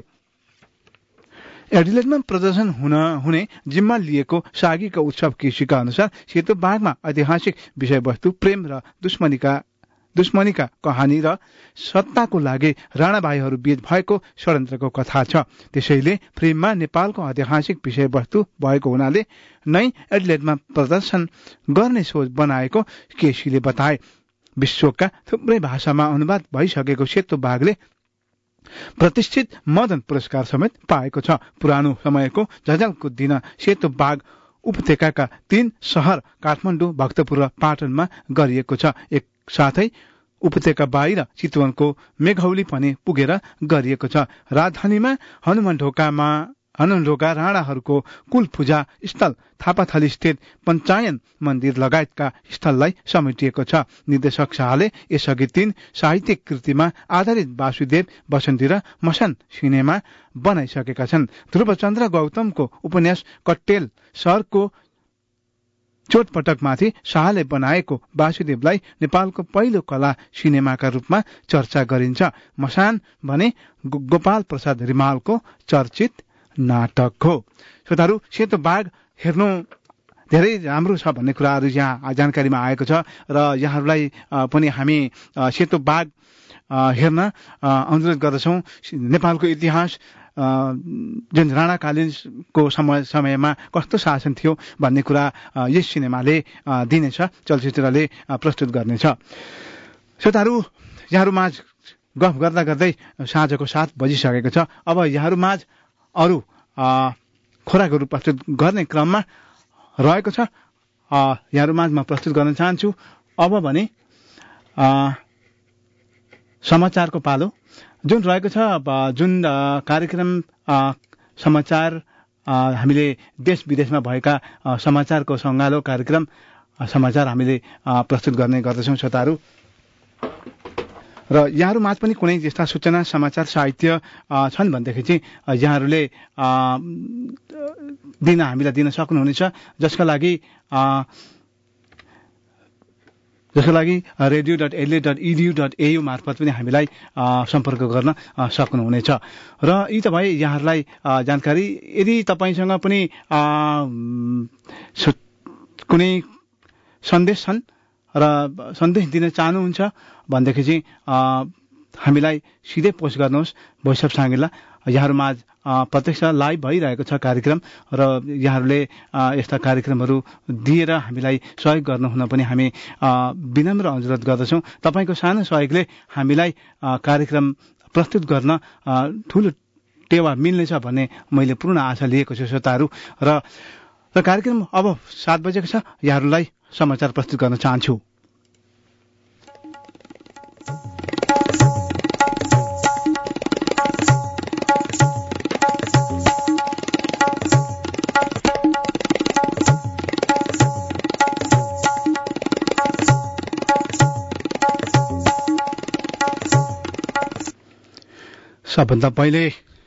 एडिलेडमा प्रदर्शन हुन हुने जिम्मा लिएको सागीका उत्सव केसीका अनुसार सेतो बाघमा ऐतिहासिक विषयवस्तु प्रेम र दुश्मनीका दुश्मनीका कहानी र सत्ताको लागि राणा भाइहरू बीच भएको षड्यन्त्रको कथा छ। त्यसैले फिल्ममा नेपालको ऐतिहासिक विषयवस्तु भएको हुनाले नै एडिलेडमा प्रदर्शन गर्ने सोच बनाएको केसीले बताए। विश्वका थुप्रै भाषामा अनुवाद भइसकेको सेतो बाघले प्रतिष्ठित मदन पुरस्कार समेत पाएको छ। पुरानो समयको झझल्को दिन सेतो बाघ उपत्यकाका तीन शहर काठमाडौँ, भक्तपुर र पाटनमा गरिएको छ। एक साथै उपत्यका बाहिर चितवनको मेघौली पनि पुगेर गरिएको छ। राजधानीमा हनुमान ढोकामा हनुमान ढोका राणाहरूको कुल पूजा स्थल थापाथली स्थित पञ्चायन मन्दिर लगायतका स्थललाई समेटिएको छ। निर्देशक शाहले यसअघि तीन साहित्यिक कृतिमा आधारित वासुदेव बसन्ती र मसान सिनेमा बनाइसकेका छन्। ध्रुवचन्द्र गौतमको उपन्यास कट्टेल सहरको चोटपटकमाथि शाहले बनाएको वासुदेवलाई नेपालको पहिलो कला सिनेमाका रूपमा चर्चा गरिन्छ। मसान भने गोपाल प्रसाद रिमालको चर्चित नाटक हो। श्रोताहरू, सेतो बाघ हेर्नु धेरै राम्रो छ भन्ने कुराहरू यहाँ जानकारीमा आएको छ र यहाँहरूलाई पनि हामी सेतो बाघ हेर्न अनुरोध गर्दछौँ। नेपालको इतिहास जुन राणाकालीनको समय समयमा कस्तो शासन थियो भन्ने कुरा यस सिनेमाले दिनेछ, चलचित्रले प्रस्तुत गर्नेछ। श्रोताहरू, यहाँहरूमाझ गफ गर्दा गर्दै साँझको सात बजिसकेको छ। अब यहाँहरूमाझ अरू खोराकहरू प्रस्तुत गर्ने क्रममा रहेको छ। यहाँहरूमाझ म प्रस्तुत गर्न चाहन्छु अब भने समाचारको पालो जुन रहेको छ। जुन कार्यक्रम समाचार हामीले देश विदेशमा भएका समाचारको सङ्गालो कार्यक्रम समाचार हामीले प्रस्तुत गर्ने गर्दछौँ श्रोताहरू। र यहाँहरूमाझ पनि कुनै यस्ता सूचना समाचार साहित्य छन् भनेदेखि चाहिँ यहाँहरूले दिन हामीलाई दिन सक्नुहुनेछ, जसका लागि जसको लागि radio dot LA dot edu dot AU मार्फत पनि हामीलाई सम्पर्क गर्न सक्नुहुनेछ। र यी त भए यहाँहरूलाई जानकारी। यदि तपाईँसँग पनि कुनै सन्देश छन् र सन्देश दिन चाहनुहुन्छ भनेदेखि चाहिँ हामीलाई सिधै पोस्ट गर्नुहोस् भोइस अफ साङ्गेला। यहाँहरूमाझ प्रत्यक्ष लाइभ भइरहेको छ कार्यक्रम र यहाँहरूले यस्ता कार्यक्रमहरू दिएर हामीलाई सहयोग गर्नुहुन पनि हामी विनम्र अनुरोध गर्दछौँ। तपाईँको सानो सहयोगले हामीलाई कार्यक्रम प्रस्तुत गर्न ठुलो टेवा मिल्नेछ भन्ने मैले पूर्ण आशा लिएको छु श्रोताहरू। र र कार्यक्रम अब सात बजेको छ। यहाँहरूलाई समाचार प्रस्तुत गर्न चाहन्छु। सबभन्दा पहिले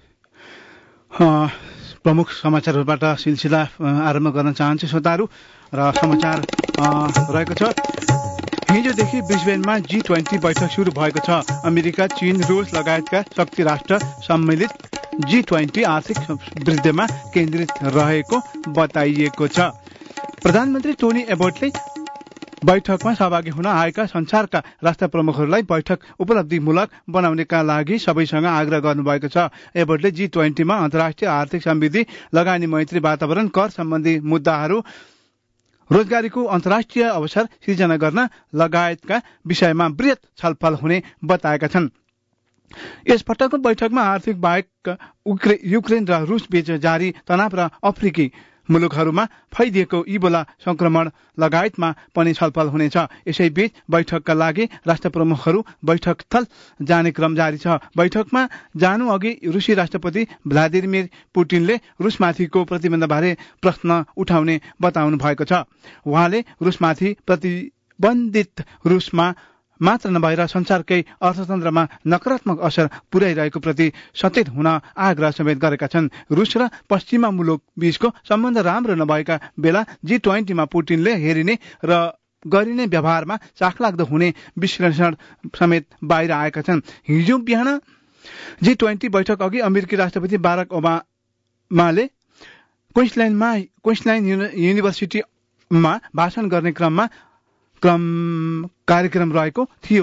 प्रमुख समाचारहरूबाट सिलसिला आरम्भ गर्न चाहन्छु श्रोताहरू। र समाचार रहेको छ, हिजोदेखि ब्रिस्बेनमा जी ट्वेन्टी बैठक सुरु भएको छ। अमेरिका, चीन, रुस लगायतका शक्ति राष्ट्र सम्मिलित जी ट्वेन्टी आर्थिक वृद्धिमा केन्द्रित रहेको बताइएको छ। प्रधानमन्त्री टोनी एबोटले बैठकमा सहभागी हुन आएका संसारका राष्ट्र प्रमुखहरूलाई बैठक उपलब्धिमूलक बनाउनेका लागि सबैसँग आग्रह गर्नुभएको छ। एबोटले जी ट्वेन्टीमा अन्तर्राष्ट्रिय आर्थिक समृद्धि, लगानी मैत्री वातावरण, कर सम्बन्धी मुद्दाहरू, रोजगारीको अन्तर्राष्ट्रिय अवसर सिर्जना गर्न लगायतका विषयमा वृहत छलफल हुने बताएका छन्। यसपटकको बैठकमा आर्थिक बाहेक युक्रेन र रुस बीच जारी तनाव र अफ्रिकी मुलुकहरूमा फैलिएको इबोला संक्रमण लगायतमा पनि छलफल हुनेछ। यसैबीच बैठकका लागि राष्ट्र प्रमुखहरू बैठक स्थल जाने क्रम जारी छ। बैठकमा जानु अघि रुसी राष्ट्रपति भ्लादिमिर पुटिनले रुसमाथिको प्रतिबन्धबारे प्रश्न उठाउने बताउनु भएको छ। उहाँले रुसमाथि प्रतिबन्धित रुसमा मात्र नभएर संसारकै अर्थतन्त्रमा नकारात्मक असर पुर्याइरहेको प्रति सचेत हुन आग्रह समेत गरेका छन्। रुस र पश्चिमा मुलुक बीचको सम्बन्ध राम्रो नभएका बेला जी ट्वेन्टीमा पुटिनले हेरिने र गरिने व्यवहारमा चाखलाग्दो हुने विश्लेषण समेत बाहिर आएका छन्। हिजो बिहान जी ट्वेन्टी बैठक अघि अमेरिकी राष्ट्रपति बाराक ओबामाले क्विन्सल्यान्डमा क्विन्सल्यान्ड युनिभर्सिटीमा भाषण गर्ने क्रममा क्रम कार्यक्रम रहेको थियो।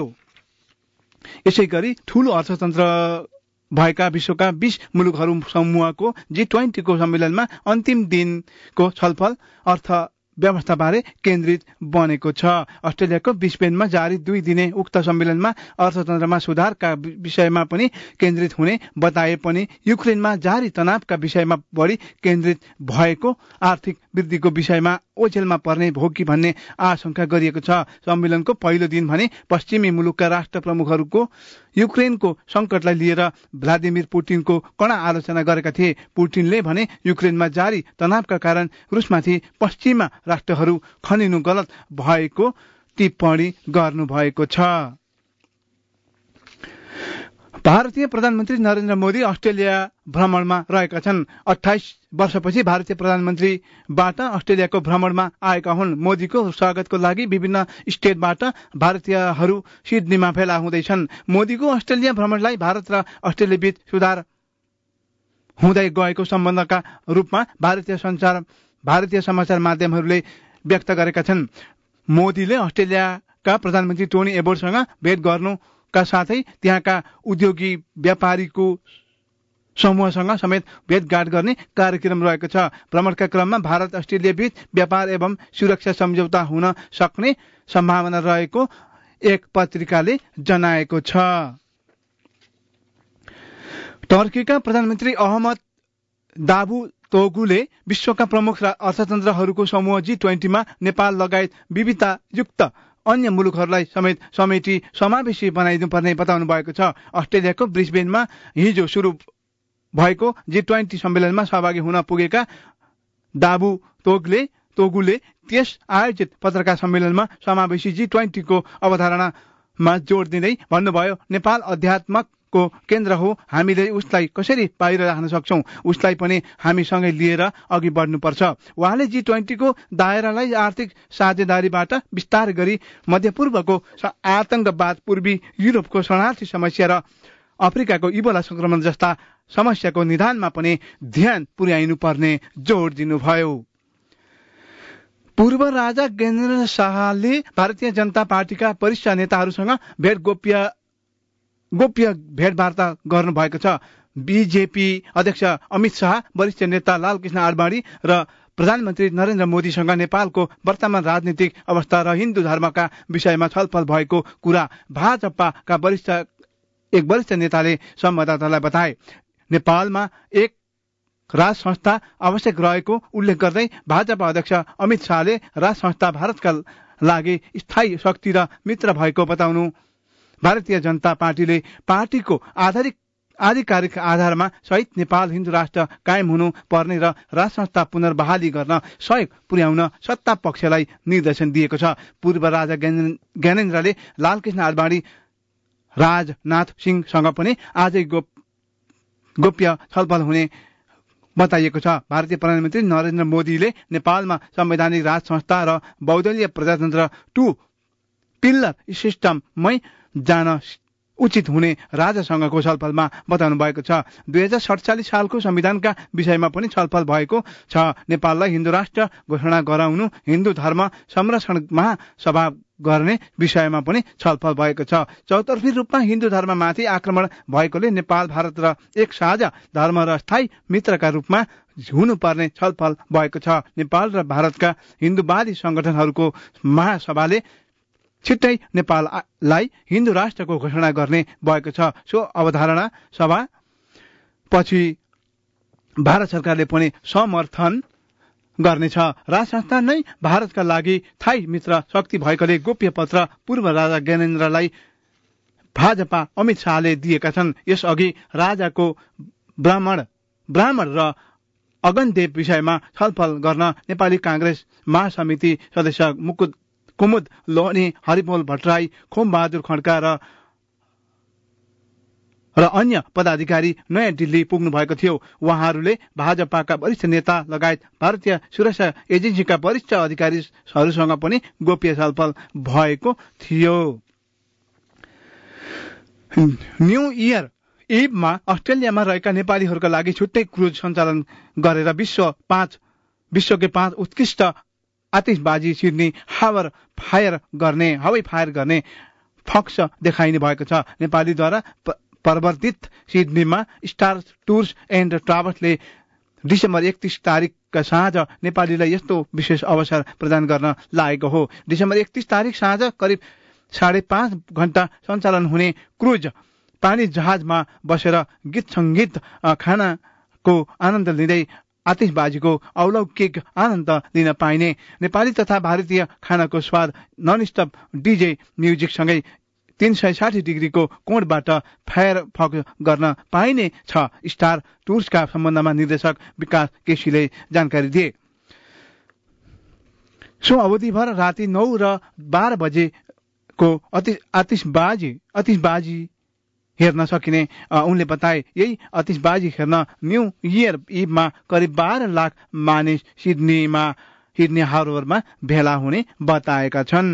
यसै गरी ठूलो अर्थतन्त्र भएका विश्वका बीस मुलुकहरू समूहको जी ट्वेन्टीको सम्मेलनमा अन्तिम दिनको छलफल अर्थ व्यवस्थाबारे केन्द्रित बनेको छ। अस्ट्रेलियाको ब्रिस्बेनमा जारी दुई दिने उक्त सम्मेलनमा अर्थतन्त्रमा सुधारका विषयमा पनि केन्द्रित हुने बताए पनि युक्रेनमा जारी तनावका विषयमा बढी केन्द्रित भएको आर्थिक वृद्धिको विषयमा ओझेलमा पर्ने हो कि भन्ने आशंका गरिएको छ। सम्मेलनको पहिलो दिन भने पश्चिमी मुलुकका राष्ट्र प्रमुखहरूको युक्रेनको संकटलाई लिएर भ्लादिमिर पुटिनको कडा आलोचना गरेका थिए। पुटिनले भने युक्रेनमा जारी तनावका कारण रुसमाथि पश्चिमा राष्ट्रहरू खनिनु गलत भएको टिप्पणी गर्नुभएको छ। भारतीय प्रधानमन्त्री नरेन्द्र मोदी अस्ट्रेलिया भ्रमणमा रहेका छन्। अठाइस वर्षपछि भारतीय प्रधानमन्त्रीबाट अस्ट्रेलियाको भ्रमणमा आएका हुन्। मोदीको स्वागतको लागि विभिन्न स्टेटबाट भारतीयहरू सिडनीमा भेला हुँदैछन्। मोदीको अस्ट्रेलिया भ्रमणलाई भारत र अस्ट्रेलिया बीच सुधार हुँदै गएको सम्बन्धका रूपमा भारतीय संचार भारतीय समाचार माध्यमहरूले व्यक्त गरेका छन्। मोदीले अस्ट्रेलियाका प्रधानमन्त्री टोनी एबोटसँग भेट गर्नुका साथै त्यहाँका उद्योगी व्यापारीको समूहसँग समेत भेटघाट गर्ने कार्यक्रम रहेको छ। भ्रमणका क्रममा भारत अस्ट्रेलिया बीच व्यापार एवं सुरक्षा सम्झौता हुन सक्ने सम्भावना रहेको एक पत्रिकाले जनाएको छ। टर्कीका प्रधानमन्त्री अहमद दावुतोगुले विश्वका प्रमुख अर्थतन्त्रहरूको समूह जी ट्वेन्टीमा नेपाल लगायत विविधतायुक्त अन्य मुलुकहरूलाई समेत समेटी समावेशी बनाइदिनुपर्ने बताउनु भएको छ। अस्ट्रेलियाको ब्रिस्बेनमा हिजो सुरु भएको जी ट्वेन्टी सम्मेलनमा सहभागी हुन पुगेका दावुतोगले तोगुले त्यस आयोजित पत्रकार सम्मेलनमा समावेशी जी ट्वेन्टीको अवधारणामा जोड दिँदै भन्नुभयो, नेपाल अध्यात्मको केन्द्र हो, हामीले उसलाई कसरी बाहिर राख्न सक्छौं, उसलाई पनि हामीसँगै लिएर अघि बढ्नुपर्छ। उहाँले जी ट्वेन्टीको दायरालाई आर्थिक साझेदारीबाट विस्तार गरी मध्यपूर्वको आतंकवाद, पूर्वी युरोपको शरणार्थी समस्या र अफ्रिकाको इबोला संक्रमण जस्ता समस्याको निदानमा पनि ध्यान पुर्याइनु पर्ने जोड दिनुभयो। पूर्व राजा ज्ञानेन्द्र शाहले भारतीय जनता पार्टीका वरिष्ठ नेताहरूसँग भेट गोप्य गोप्य भेटवार्ता गर्नुभएको छ। बीजेपी अध्यक्ष अमित शाह, वरिष्ठ नेता लालकृष्ण आडवाणी र प्रधानमन्त्री नरेन्द्र मोदीसँग नेपालको वर्तमान राजनीतिक अवस्था र हिन्दू धर्मका विषयमा छलफल भएको कुरा भाजपाका वरिष्ठ एक वरिष्ठ नेताले संवाददातालाई बताए। नेपालमा एक राज संस्था आवश्यक रहेको उल्लेख गर्दै भाजपा अध्यक्ष अमित शाहले राज संस्था भारतका लागि स्थायी शक्ति र मित्र भएको बताउनु। भारतीय जनता पार्टीले पार्टीको आधारिक आधिकारिक आधारमा सहित नेपाल हिन्दू राष्ट्र कायम हुनु पर्ने र राज संस्था पुनर्बहाली गर्न सहयोग पुर्याउन सत्ता पक्षलाई निर्देशन दिएको छ। पूर्व राजा ज्ञानेन्द्रले लालकृष्ण आडवाणी, राजनाथ सिंहसँग पनि आजै गोप गोप्य छलफल हुने बताइएको छ। भारतीय प्रधानमन्त्री नरेन्द्र मोदीले नेपालमा संवैधानिक राज संस्था र बहुदलीय प्रजातन्त्र टु पिल्लर सिस्टममै जान उचित हुने राजासँगको छलफलमा बताउनु भएको छ। दुई हजार सडचालिस सालको संविधानका विषयमा पनि छलफल भएको छ। नेपाललाई हिन्दू राष्ट्र घोषणा गराउनु, हिन्दू धर्म संरक्षण महासभा गर्ने विषयमा पनि छलफल भएको छ। चौतर्फी रूपमा हिन्दू धर्ममाथि आक्रमण भएकोले नेपाल भारत र एक साझा धर्म र स्थायी मित्रका रूपमा हुनुपर्ने छलफल भएको छ। नेपाल र भारतका हिन्दूवादी संगठनहरूको महासभाले छिट्टै नेपाललाई हिन्दू राष्ट्रको घोषणा गर्ने भएको छ। सो अवधारणा सभा पछि भारत सरकारले पनि समर्थन गर्नेछ। राज संस्था नै भारतका लागि थाई मित्र शक्ति भएकोले गोप्य पत्र पूर्व राजा ज्ञानेन्द्रलाई भाजपा अमित शाहले दिएका छन्। यसअघि राजाको ब्राह्मण ब्राह्मण र अगनदेव विषयमा छलफल गर्न नेपाली कांग्रेस महासमिति सदस्य मुकुद कुमुद लोहनी, हरिपोल भट्टराई, खोमबहादुर खड्का र र अन्य पदाधिकारी नयाँ दिल्ली पुग्नु भएको थियो। उहाँहरूले भाजपाका वरिष्ठ नेता लगायत भारतीय सुरक्षा एजेन्सीका वरिष्ठ अधिकारीहरूसँग पनि गोप्य छलफल भएको थियो। न्यू इयर इभमा अस्ट्रेलियामा रहेका नेपालीहरूका लागि छुट्टै क्रुज सञ्चालन गरेर विश्व पाँच विश्वकै पाँच उत्कृष्ट आतिशबाजी सिड्नी हावर फायर गर्ने हवाई फायर गर्ने फक्स देखाइने भएको छ। नेपालीद्वारा प्रवर्तित सिडनीमा स्टार टुर्स एन्ड ट्राभल्सले डिसेम्बर एकतीस तारिकका साँझ नेपालीलाई यस्तो विशेष अवसर प्रदान गर्न लागेको हो। डिसेम्बर एकतीस तारिक साँझ करिब साढे पाँच घण्टा सञ्चालन हुने क्रुज पानी जहाजमा बसेर गीत सङ्गीत खानाको आनन्द लिँदै आतिशबाजीको अलौकिक आनन्द लिन पाइने, नेपाली तथा भारतीय खानाको स्वाद नन स्टप डीजे म्युजिकसँगै तीन सय साठी डिग्रीको कोणबाट फायर फक गर्न पाइने छ। स्टार टुर्सका सम्बन्धमा निर्देशक विकास केसीले जानकारी दिए। सो अवधिभर राति नौ र बाह्र बजेको आतिशबाजी आतिशबाजी हेर्न सकिने उनले बताए। यही आतिशबाजी हेर्न न्यू इयर इभमा करिब बाह्र लाख मानिस सिडनीमा सिडनी हार्बरमा भेला हुने बताएका छन्।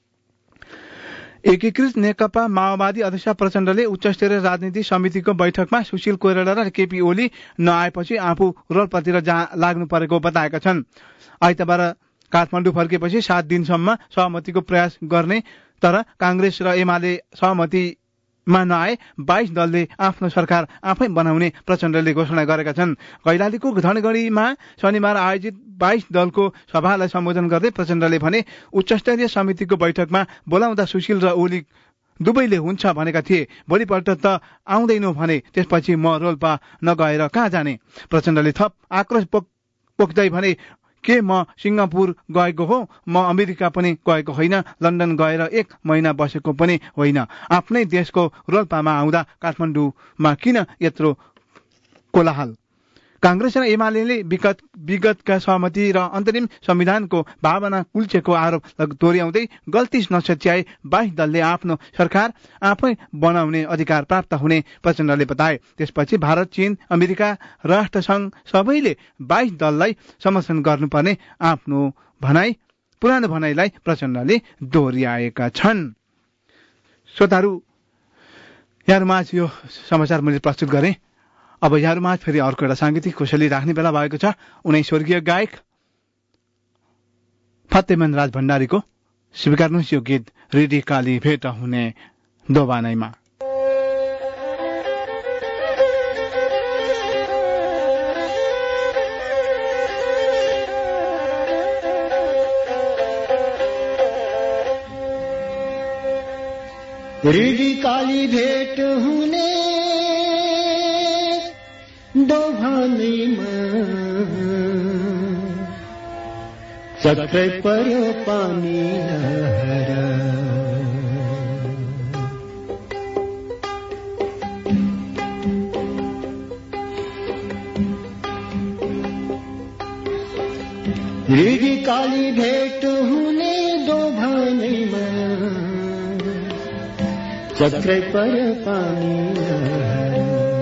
एकीकृत नेकपा माओवादी अध्यक्ष प्रचण्डले उच्चस्तरीय राजनीति समितिको बैठकमा सुशील कोइराला र केपी ओली नआएपछि आफू रोल्पातिर लाग्नु परेको बताएका छन्। आइतबार काठमाडौँ फर्केपछि सात दिनसम्म सहमतिको प्रयास गर्ने तर कांग्रेस र एमाले सहमति मा नआए बाइस दलले आफ्नो सरकार आफै बनाउने प्रचण्डले घोषणा गरेका छन्। कैलालीको धनगढीमा शनिबार आयोजित बाइस दलको सभालाई सम्बोधन गर्दै प्रचण्डले भने उच्चस्तरीय समितिको बैठकमा बोलाउँदा सुशील र ओली दुवैले हुन्छ भनेका थिए, भोलिपल्ट त आउँदैनौ भने त्यसपछि म रोल्पा नगएर कहाँ जाने। प्रचण्डले थप आक्रोश पोख्दै भने के म सिङ्गापुर गएको हो, म अमेरिका पनि गएको होइन, लन्डन गएर एक महिना बसेको पनि होइन, आफ्नै देशको रोल्पामा आउँदा काठमाडौँमा किन यत्रो कोलाहल। कांग्रेस र एमाले विगत विगतका सहमति र अन्तरिम संविधानको भावना कुल्चेको आरोप दोहोर्याउँदै गल्ती नसच्याए बाइस दलले आफ्नो सरकार आफै बनाउने अधिकार प्राप्त हुने प्रचण्डले बताए। त्यसपछि भारत, चीन, अमेरिका, राष्ट्रसंघ सबैले बाइस दललाई समर्थन गर्नुपर्ने आफ्नो भनाई पुरानो भनाइलाई प्रचण्डले दोहोर्याएका छन्। श्रोताहरू, यहाँहरूमाझ यो समाचार मैले प्रस्तुत गरेँ। अब यहाँहरूमाझ फेरि अर्को एउटा साङ्गीतिक कोसेली राख्ने बेला भएको छ। उनै स्वर्गीय गायक फतेमान राज भण्डारीको स्वीकार्नुहोस् यो गीत रिडी काली भेट हुने दोबानैमा। रिडी काली भेट हुने दोभानैमा चक्रै पर्यो पानी लहरा, रिडी काली भेट हुने दोभानैमा चक्रै पर्यो पानी लहरा।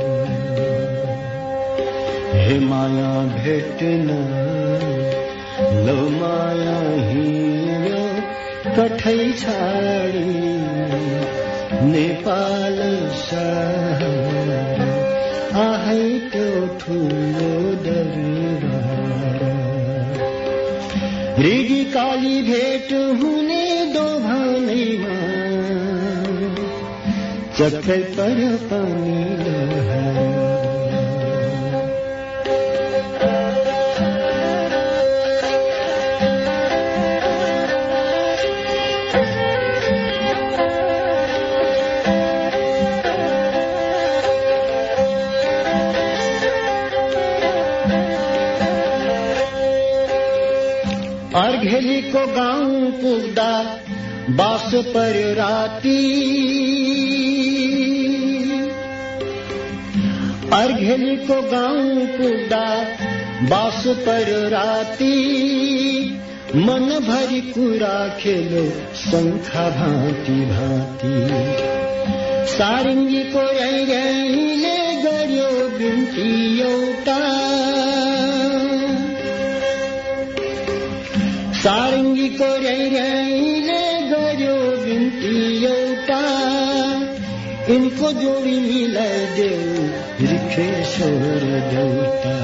हे माया भेट्न लो माया हिँड्यो कठै छाडी नेपाल सहर आहै त्यो ठुलो दरबार। रिडी काली भेट हुने दोभानैमा चक्रै पर्यो पानी लहरा। अर्घेलीको गाउँ पुग्दा बास पर्यो राती, अर्घेलीको गाउँ पुग्दा बास पर्यो राती, मनभरि कुरा खेलो शङ्खा भाँति भाँति। सारङ्गीको रैरैले गर्यो बिन्ती एउटा, सारङ्गीको रैरैले गर्यो बिन्ती एउटा, यिनको जोडी मिलाइदेऊ रिखेश्वर देउता।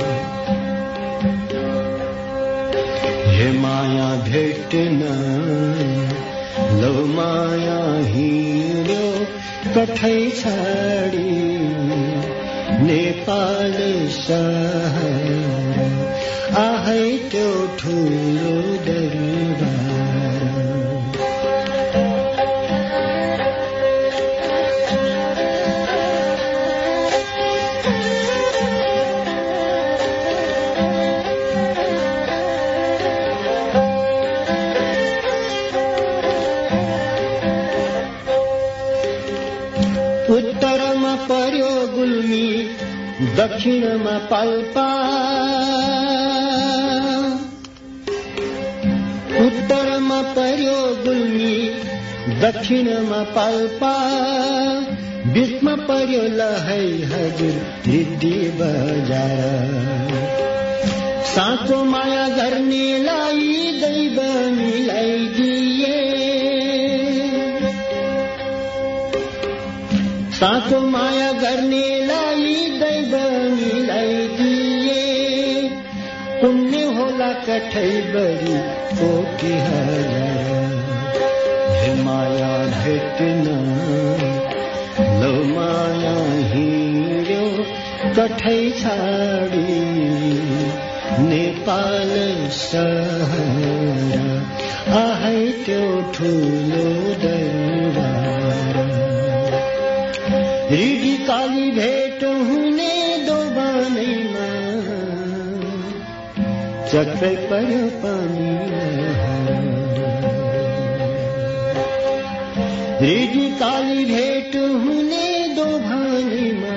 हे माया भेट्न लौ माया हिँड्यो कठै छाडी नेपाल सहर आहै त्यो ठुलो दरबार। उत्तरमा पर्यो गुल्मी, दक्षिणमा पाल्पा, उत्तरमा पर्यो गुल्मी, दक्षिणमा पाल्पा, बीचमा पर्यो लहै हजुर रिडी बजार। साँचो माया गर्नेलाई दैव मिलाइदिए, साँचो माया गर्नेलाई दैव मिलाइदिए। पुण्य होला कठैबरी कोटि हजार। हे माया भेट्न हिँड्यो कठै छाडी नेपाल सहर आहै त्यो ठुलो दरबार रिडी काली भेट हुने दोबानैमा चक्रै पर्यो पानी रिडी काली भेट हुने दोभानीमा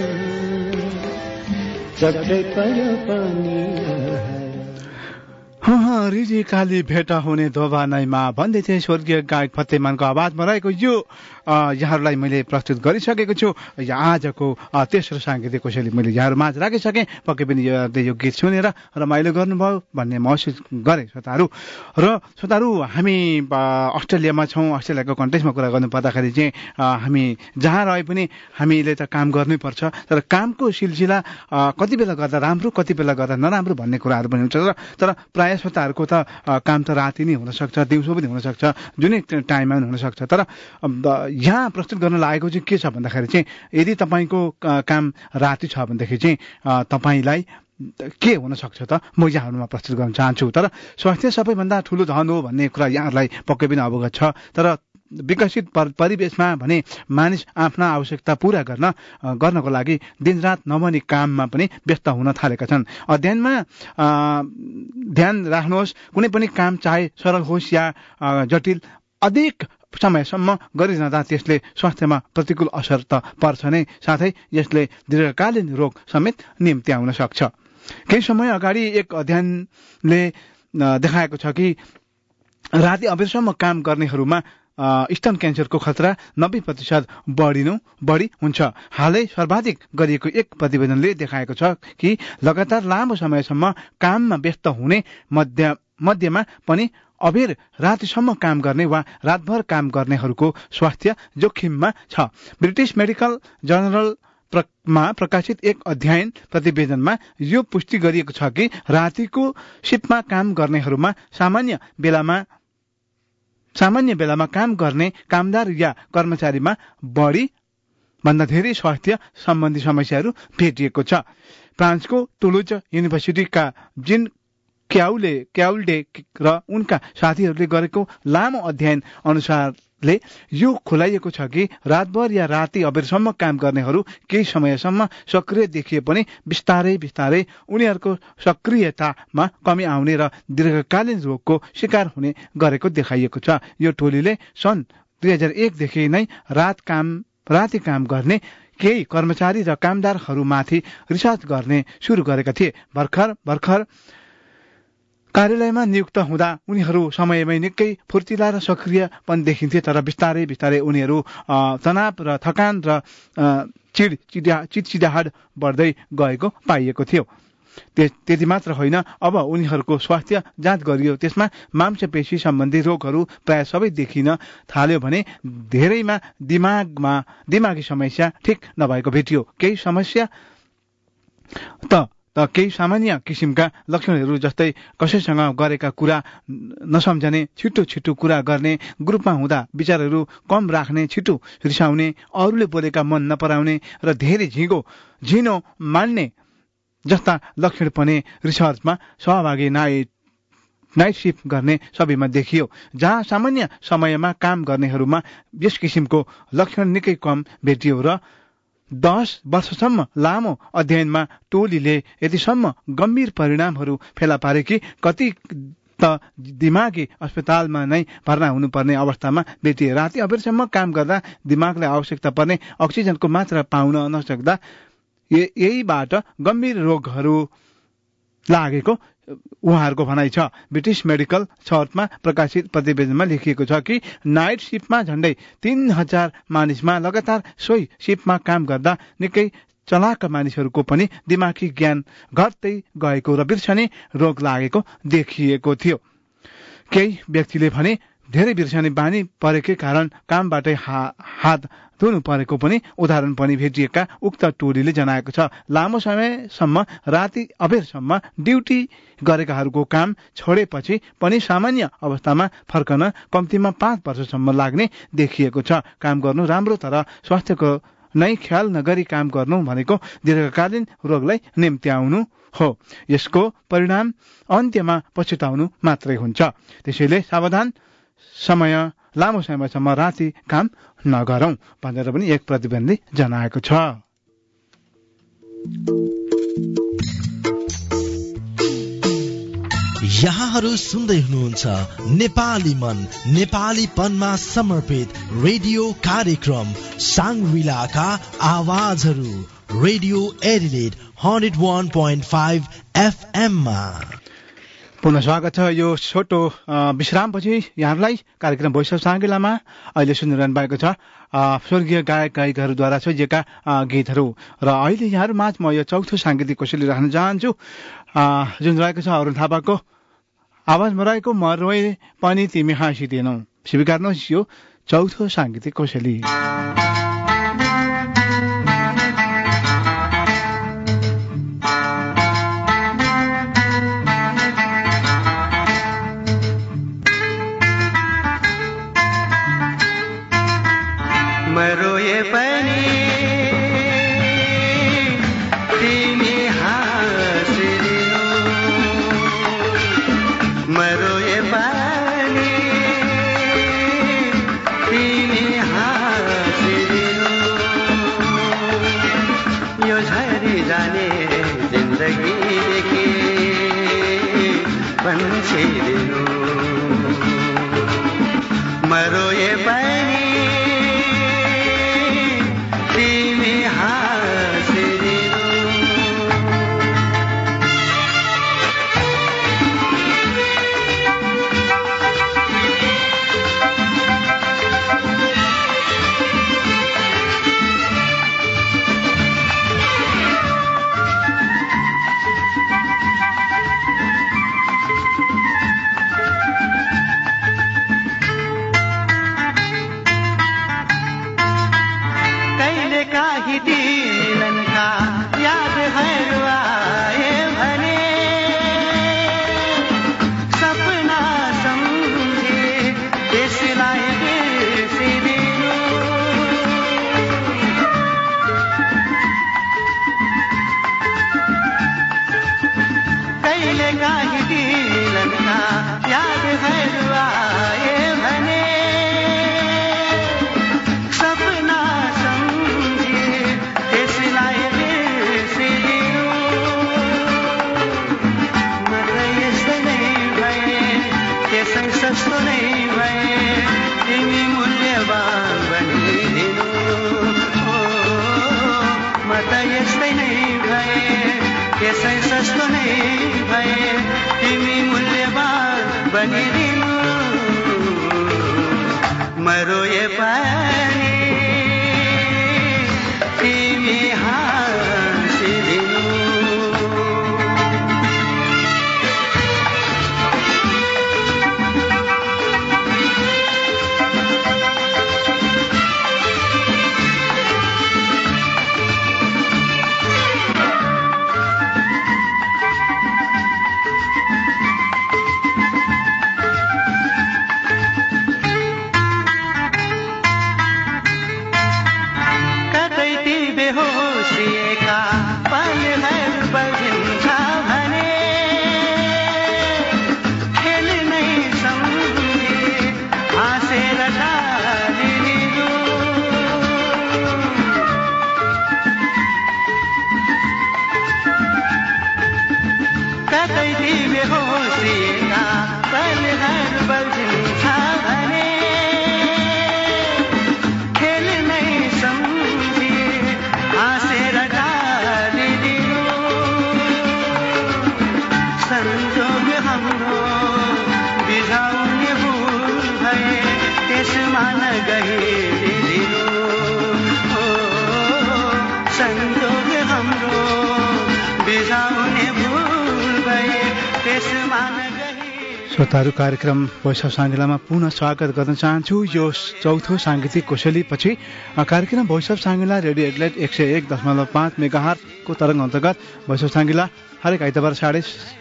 चक्रै पर्यो पानी रिजी काली भेटा हुने दोभानैमा भन्दै थिए स्वर्गीय गायक फतेमानको आवाजमा रहेको यो यहाँहरूलाई मैले प्रस्तुत गरिसकेको छु। आजको तेस्रो साङ्गीतिक कोसेली मैले यहाँहरूमाझ राखिसकेँ। पक्कै पनि यो गीत सुनेर रमाइलो गर्नुभयो भन्ने महसुस गरेँ श्रोताहरू। र श्रोताहरू हामी अस्ट्रेलियामा छौँ। अस्ट्रेलियाको कन्टेक्समा कुरा गर्नु पर्दाखेरि चाहिँ हामी जहाँ रहे पनि हामीले त काम गर्नै पर्छ। तर कामको सिलसिला कति बेला गर्दा राम्रो कति बेला गर्दा नराम्रो भन्ने कुराहरू पनि हुन्छ। तर प्रायः श्रोताहरूको त काम त राति नै हुनसक्छ, दिउँसो पनि हुनसक्छ, जुनै टाइममा पनि हुनसक्छ। तर यहाँ प्रस्तुत गर्न लागेको चाहिँ के छ भन्दाखेरि चाहिँ यदि तपाईँको काम राति छ भनेदेखि चाहिँ तपाईँलाई के हुनसक्छ त म यहाँहरूमा प्रस्तुत गर्न चाहन्छु। तर स्वास्थ्य सबैभन्दा ठुलो धन हो भन्ने कुरा यहाँहरूलाई पक्कै पनि अवगत छ। तर विकसित परिवेशमा भने मानिस आफ्ना आवश्यकता पूरा गर्न गर्नको लागि दिनरात नभनी काममा पनि व्यस्त हुन थालेका छन्। अध्ययनमा ध्यान राख्नुहोस्, कुनै पनि काम चाहे सरल होस् या जटिल अधिक समयसम्म गरिरहँदा त्यसले स्वास्थ्यमा प्रतिकूल असर त पर्छ नै, साथै यसले दीर्घकालीन रोग समेत निम्त्याउन सक्छ। केही समय अगाडि एक अध्ययनले देखाएको छ कि राति अबेरसम्म काम गर्नेहरूमा स्तन क्यान्सरको खतरा नब्बे प्रतिशत बढिनु बढी हुन्छ। हालै सर्वाधिक गरिएको एक प्रतिवेदनले देखाएको छ कि लगातार लामो समयसम्म काममा व्यस्त हुने मध्य मध्यमा पनि अबेर रातिसम्म काम गर्ने वा रातभर काम गर्नेहरूको स्वास्थ्य जोखिममा छ। ब्रिटिस मेडिकल जर्नल मा प्रकाशित एक अध्ययन प्रतिवेदनमा यो पुष्टि गरिएको छ कि रातिको शिफ्टमा काम गर्नेहरूमा सामान्य बेलामा सामान्य बेलामा काम गर्ने कामदार या कर्मचारीमा बढी भन्दा धेरै स्वास्थ्य सम्बन्धी समस्याहरू भेटिएको छ। फ्रान्सको टुलुज युनिभर्सिटीका जिन क्याउले क्याउल्डे र उनका साथीहरूले गरेको लामो अध्ययन अनुसारले यो खुलाइएको छ कि रातभर या राति अबेरसम्म काम गर्नेहरू केही समयसम्म सक्रिय देखिए पनि बिस्तारै बिस्तारै उनीहरूको सक्रियतामा कमी आउने र दीर्घकालीन रोगको शिकार हुने गरेको देखाइएको छ। यो टोलीले सन् दुई हजार एकदेखि नै रात काम राति काम गर्ने केही कर्मचारी र कामदारहरूमाथि रिसर्च गर्ने सुरु गरेका थिए। भर्खर भर्खर कार्यालयमा नियुक्त हुँदा उनीहरू समयमै निकै फुर्तिला र सक्रिय पनि देखिन्थे, तर बिस्तारै बिस्तारै उनीहरू तनाव र थकान र चिड चिडा चिडचिडाहट बढ्दै गएको पाइएको थियो। त्यति मात्र होइन, अब उनीहरूको स्वास्थ्य जाँच गरियो, त्यसमा मांसपेशी सम्बन्धी रोगहरू प्राय सबै देखिन थाल्यो भने धेरैमा दिमागमा दिमागी समस्या ठिक नभएको भेटियो। केही समस्या त त केही सामान्य किसिमका लक्षणहरू जस्तै कसैसँग गरेका कुरा नसम्झने, छिटो छिटो कुरा गर्ने, ग्रुपमा हुँदा विचारहरू कम राख्ने, छिटो रिसाउने, अरूले बोलेका मन नपराउने र धेरै झिगो झिनो मान्ने जस्ता लक्षण पनि रिसर्चमा सहभागी नाइट नाइट सिफ्ट गर्ने सबैमा देखियो। जहाँ सामान्य समयमा काम गर्नेहरूमा यस किसिमको लक्षण निकै कम भेटियो र दस वर्षसम्म लामो अध्ययनमा टोलीले यतिसम्म गम्भीर परिणामहरू फेला पारे कि कति त दिमागी अस्पतालमा नै भर्ना हुनुपर्ने अवस्थामा भेटिए। राति अबेरसम्म काम गर्दा दिमागलाई आवश्यकता पर्ने अक्सिजनको मात्रा पाउन नसक्दा यहीबाट गम्भीर रोगहरू लागेको उहाँहरूको भनाइ छ। ब्रिटिस मेडिकल जर्नलमा प्रकाशित प्रतिवेदनमा लेखिएको छ कि नाइट सिफ्टमा झण्डै तीन हजार मानिसमा लगातार सोही सिफ्टमा काम गर्दा निकै चलाक मानिसहरूको पनि दिमागी ज्ञान घट्दै गएको र बिर्सने रोग लागेको देखिएको थियो। केही व्यक्तिले भने धेरै बिर्सने बानी परेकै कारण कामबाटै हात धुनु परेको पनि उदाहरण पनि भेटिएका उक्त टोलीले जनाएको छ। लामो समयसम्म राति अबेरसम्म ड्युटी गरेकाहरूको काम छोडेपछि पनि सामान्य अवस्थामा फर्कन कम्तीमा पाँच वर्षसम्म लाग्ने देखिएको छ। काम गर्नु राम्रो, तर स्वास्थ्यको नै ख्याल नगरी काम गर्नु भनेको दीर्घकालीन रोगलाई निम्त्याउनु हो। यसको परिणाम अन्त्यमा पछुताउनु मात्रै हुन्छ। त्यसैले सावधान, समय लामो समयसम्म राति काम नगरौं भनेर पनि एक प्रतिबन्धी जनाएको छ। यहाँहरू सुन्दै हुनुहुन्छ नेपाली मन, नेपालीपनमा समर्पित रेडियो कार्यक्रम साङ्ग्रिलाका आवाजहरू, radio Adelaide hundred one point five FM मा। पुनः स्वागत छ। यो छोटो विश्रामपछि यहाँहरूलाई कार्यक्रम भोइस अफ साङ्ग्रिलामा अहिले सुनिरहनु भएको छ स्वर्गीय गायक गायिकाहरूद्वारा सजिएका गीतहरू। र अहिले यहाँहरू माझ म यो चौथो साङ्गीतिक कोसेली राख्न चाहन्छु, जुन रहेको छ अरुण थापाको आवाजमा रहेको म रोए पनि तिमी हाँसिदिनौ। स्वीकार्नुहोस् यो चौथो साङ्गीतिक कोसेली। श्रोताहरू, कार्यक्रम भोइस अफ साङ्ग्रिलामा पुनः स्वागत गर्न चाहन्छु। यो चौथो साङ्गीतिक कोसेलीपछि कार्यक्रम voice of Shangrila radio Adelaide एक सय एक दशमलव पाँच मेगाहर्जको तरङ्ग अन्तर्गत भोइस अफ साङ्ग्रिला हरेक आइतबार साढे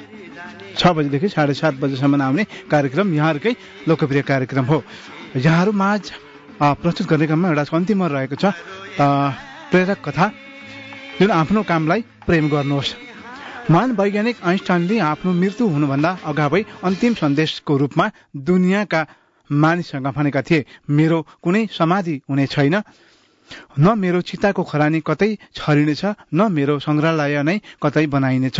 छ बजीदेखि साढे सात बजीसम्म आउने कार्यक्रम यहाँहरूकै लोकप्रिय कार्यक्रम हो। यहाँहरू माझ प्रस्तुत गर्ने क्रममा एउटा अन्तिममा रहेको छ प्रेरक कथा जुन आफ्नो कामलाई प्रेम गर्नुहोस्। महान वैज्ञानिक आइन्स्टाइनले आफ्नो मृत्यु हुनुभन्दा अगावै अन्तिम सन्देशको रूपमा दुनियाँका मानिससँग भनेका थिए, मेरो कुनै समाधि हुने छैन, न मेरो चिताको खरानी कतै छरिनेछ, न मेरो संग्रहालय नै कतै बनाइनेछ।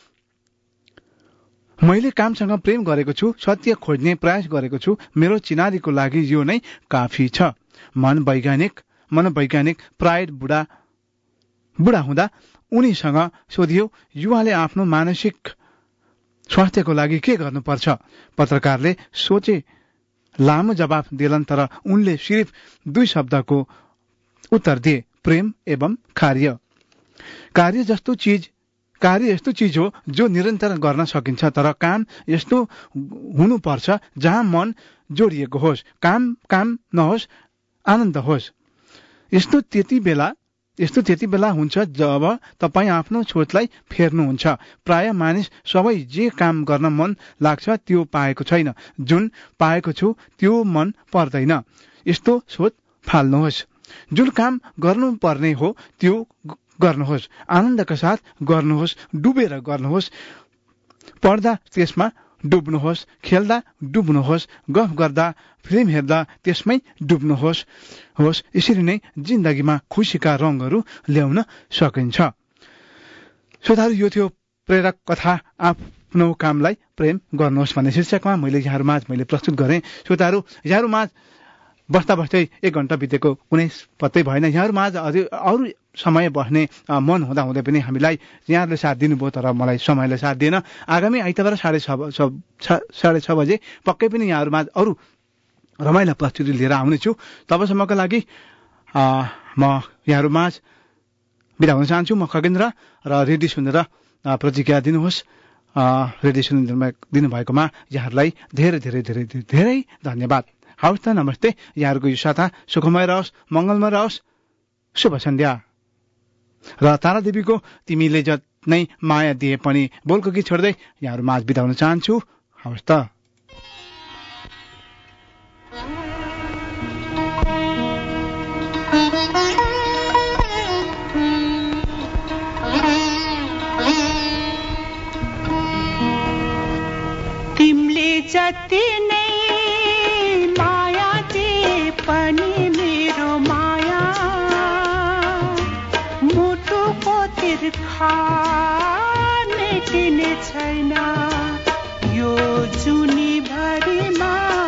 मैले कामसँग प्रेम गरेको छु, सत्य खोज्ने प्रयास गरेको छु, मेरो चिनारीको लागि यो नै काफी छ। मन वैज्ञानिक मनोवैज्ञानिक प्राइड बुढा बुढा हुँदा उनीसँग सोधियो, युवाले आफ्नो मानसिक स्वास्थ्यको लागि के गर्नुपर्छ? पत्रकारले सोचे लामो जवाफ दिएनन्, तर उनले सिर्फ दुई शब्दको उत्तर दिए, प्रेम एवं कार्य। कार्य जस्तो चिज कार्य यस्तो चिज हो जो निरन्तर गर्न सकिन्छ, तर काम यस्तो हुनुपर्छ जहाँ मन जोडिएको होस्, काम काम नहोस्, आनन्द होस्। यस्तो त्यति बेला यस्तो त्यति बेला हुन्छ जब तपाईँ आफ्नो सोचलाई फेर्नुहुन्छ। प्राय मानिस सबै जे काम गर्न मन लाग्छ त्यो पाएको छैन, जुन पाएको छु त्यो मन पर्दैन। यस्तो सोच फाल्नुहोस्। जुन काम गर्नुपर्ने हो त्यो गर्नुहोस्, आनन्दका साथ गर्नुहोस्, डुबेर गर्नुहोस्। पढ्दा त्यसमा डुब्नुहोस्, खेल्दा डुब्नुहोस्, गफ गर्दा, फिल्म हेर्दा त्यसमै डुब्नुहोस् होस्। यसरी नै जिन्दगीमा खुसीका रङहरू ल्याउन सकिन्छ। श्रोताहरू, यो थियो प्रेरक कथा आफ्नो कामलाई प्रेम गर्नुहोस् भन्ने शीर्षकमा मैले यहाँहरूमाझ मैले प्रस्तुत गरेँ। श्रोताहरू, यहाँहरूमाझ बस्दा बस्दै एक घण्टा बितेको कुनै पत्तै भएन। यहाँहरूमाझ अझै अरू समय बस्ने मन हुँदा हुँदै पनि हामीलाई यहाँहरूले साथ दिनुभयो, तर मलाई समयले साथ दिएन। आगामी आइतबार साढे छ साढे छ बजे पक्कै पनि यहाँहरूमाझ अरू रमाइलो प्रस्तुति लिएर आउनेछु। तबसम्मका लागि म यहाँहरूमाझ बिदा हुन चाहन्छु। म खगेन्द्र र रेडियो सुनेर प्रतिक्रिया दिनुहोस्। रेडियो सुनिदिनु दिनुभएकोमा यहाँहरूलाई धेरै धेरै धेरै धेरै धन्यवाद। हवस् त, नमस्ते। यहाँहरूको यो साता सुखमय रहोस्, मङ्गलमय रहोस्। शुभ सन्ध्या। र तारादेवीको तिमीले जत नै माया दिए पनि बोलको गीत छोड्दै यहाँहरूमाझ बिदा हुन चाहन्छु। हवस् त। तिमीले जति नै माया दिए पनि मेरो माया मुटुको तिर्खा मेटिने छैन यो जुनीभरिमा।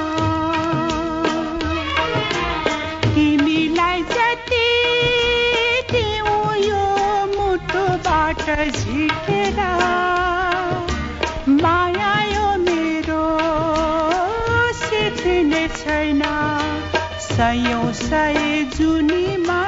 तिमीलाई जति दिउँ यो मुटुबाट झिकेर माया यो मेरो सिद्धिने छैन सयौं सय जुनीमा।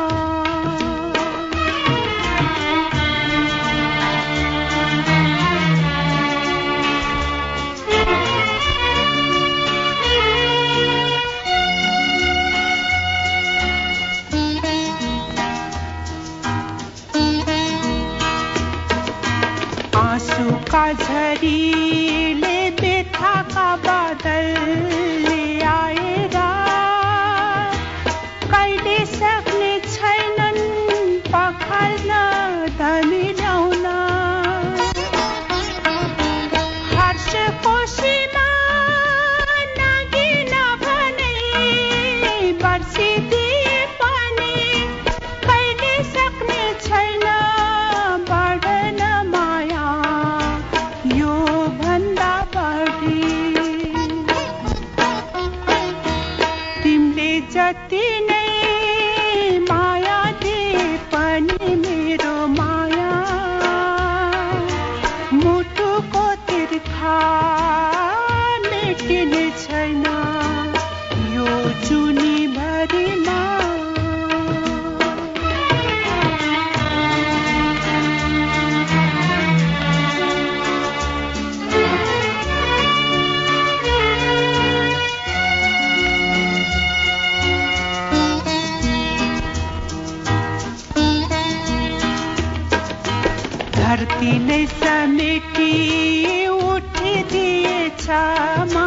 आँसुका झरीले बेथाका बादल आएर कहिले सक्ने छैनन् पखाल्न धनी ल्याउन। हर्ष खुसीमा नागिन भने बर्सिदिए पनि कहिले सक्ने छैन बढ्न माया यो भन्दा बढी। तिमीले जति नै माया दिए पनि मेरो माया मुटुको तिर्खा मेटिने छैन यो जुनीभरिमा। धरतीले समेटी उठिदिएछ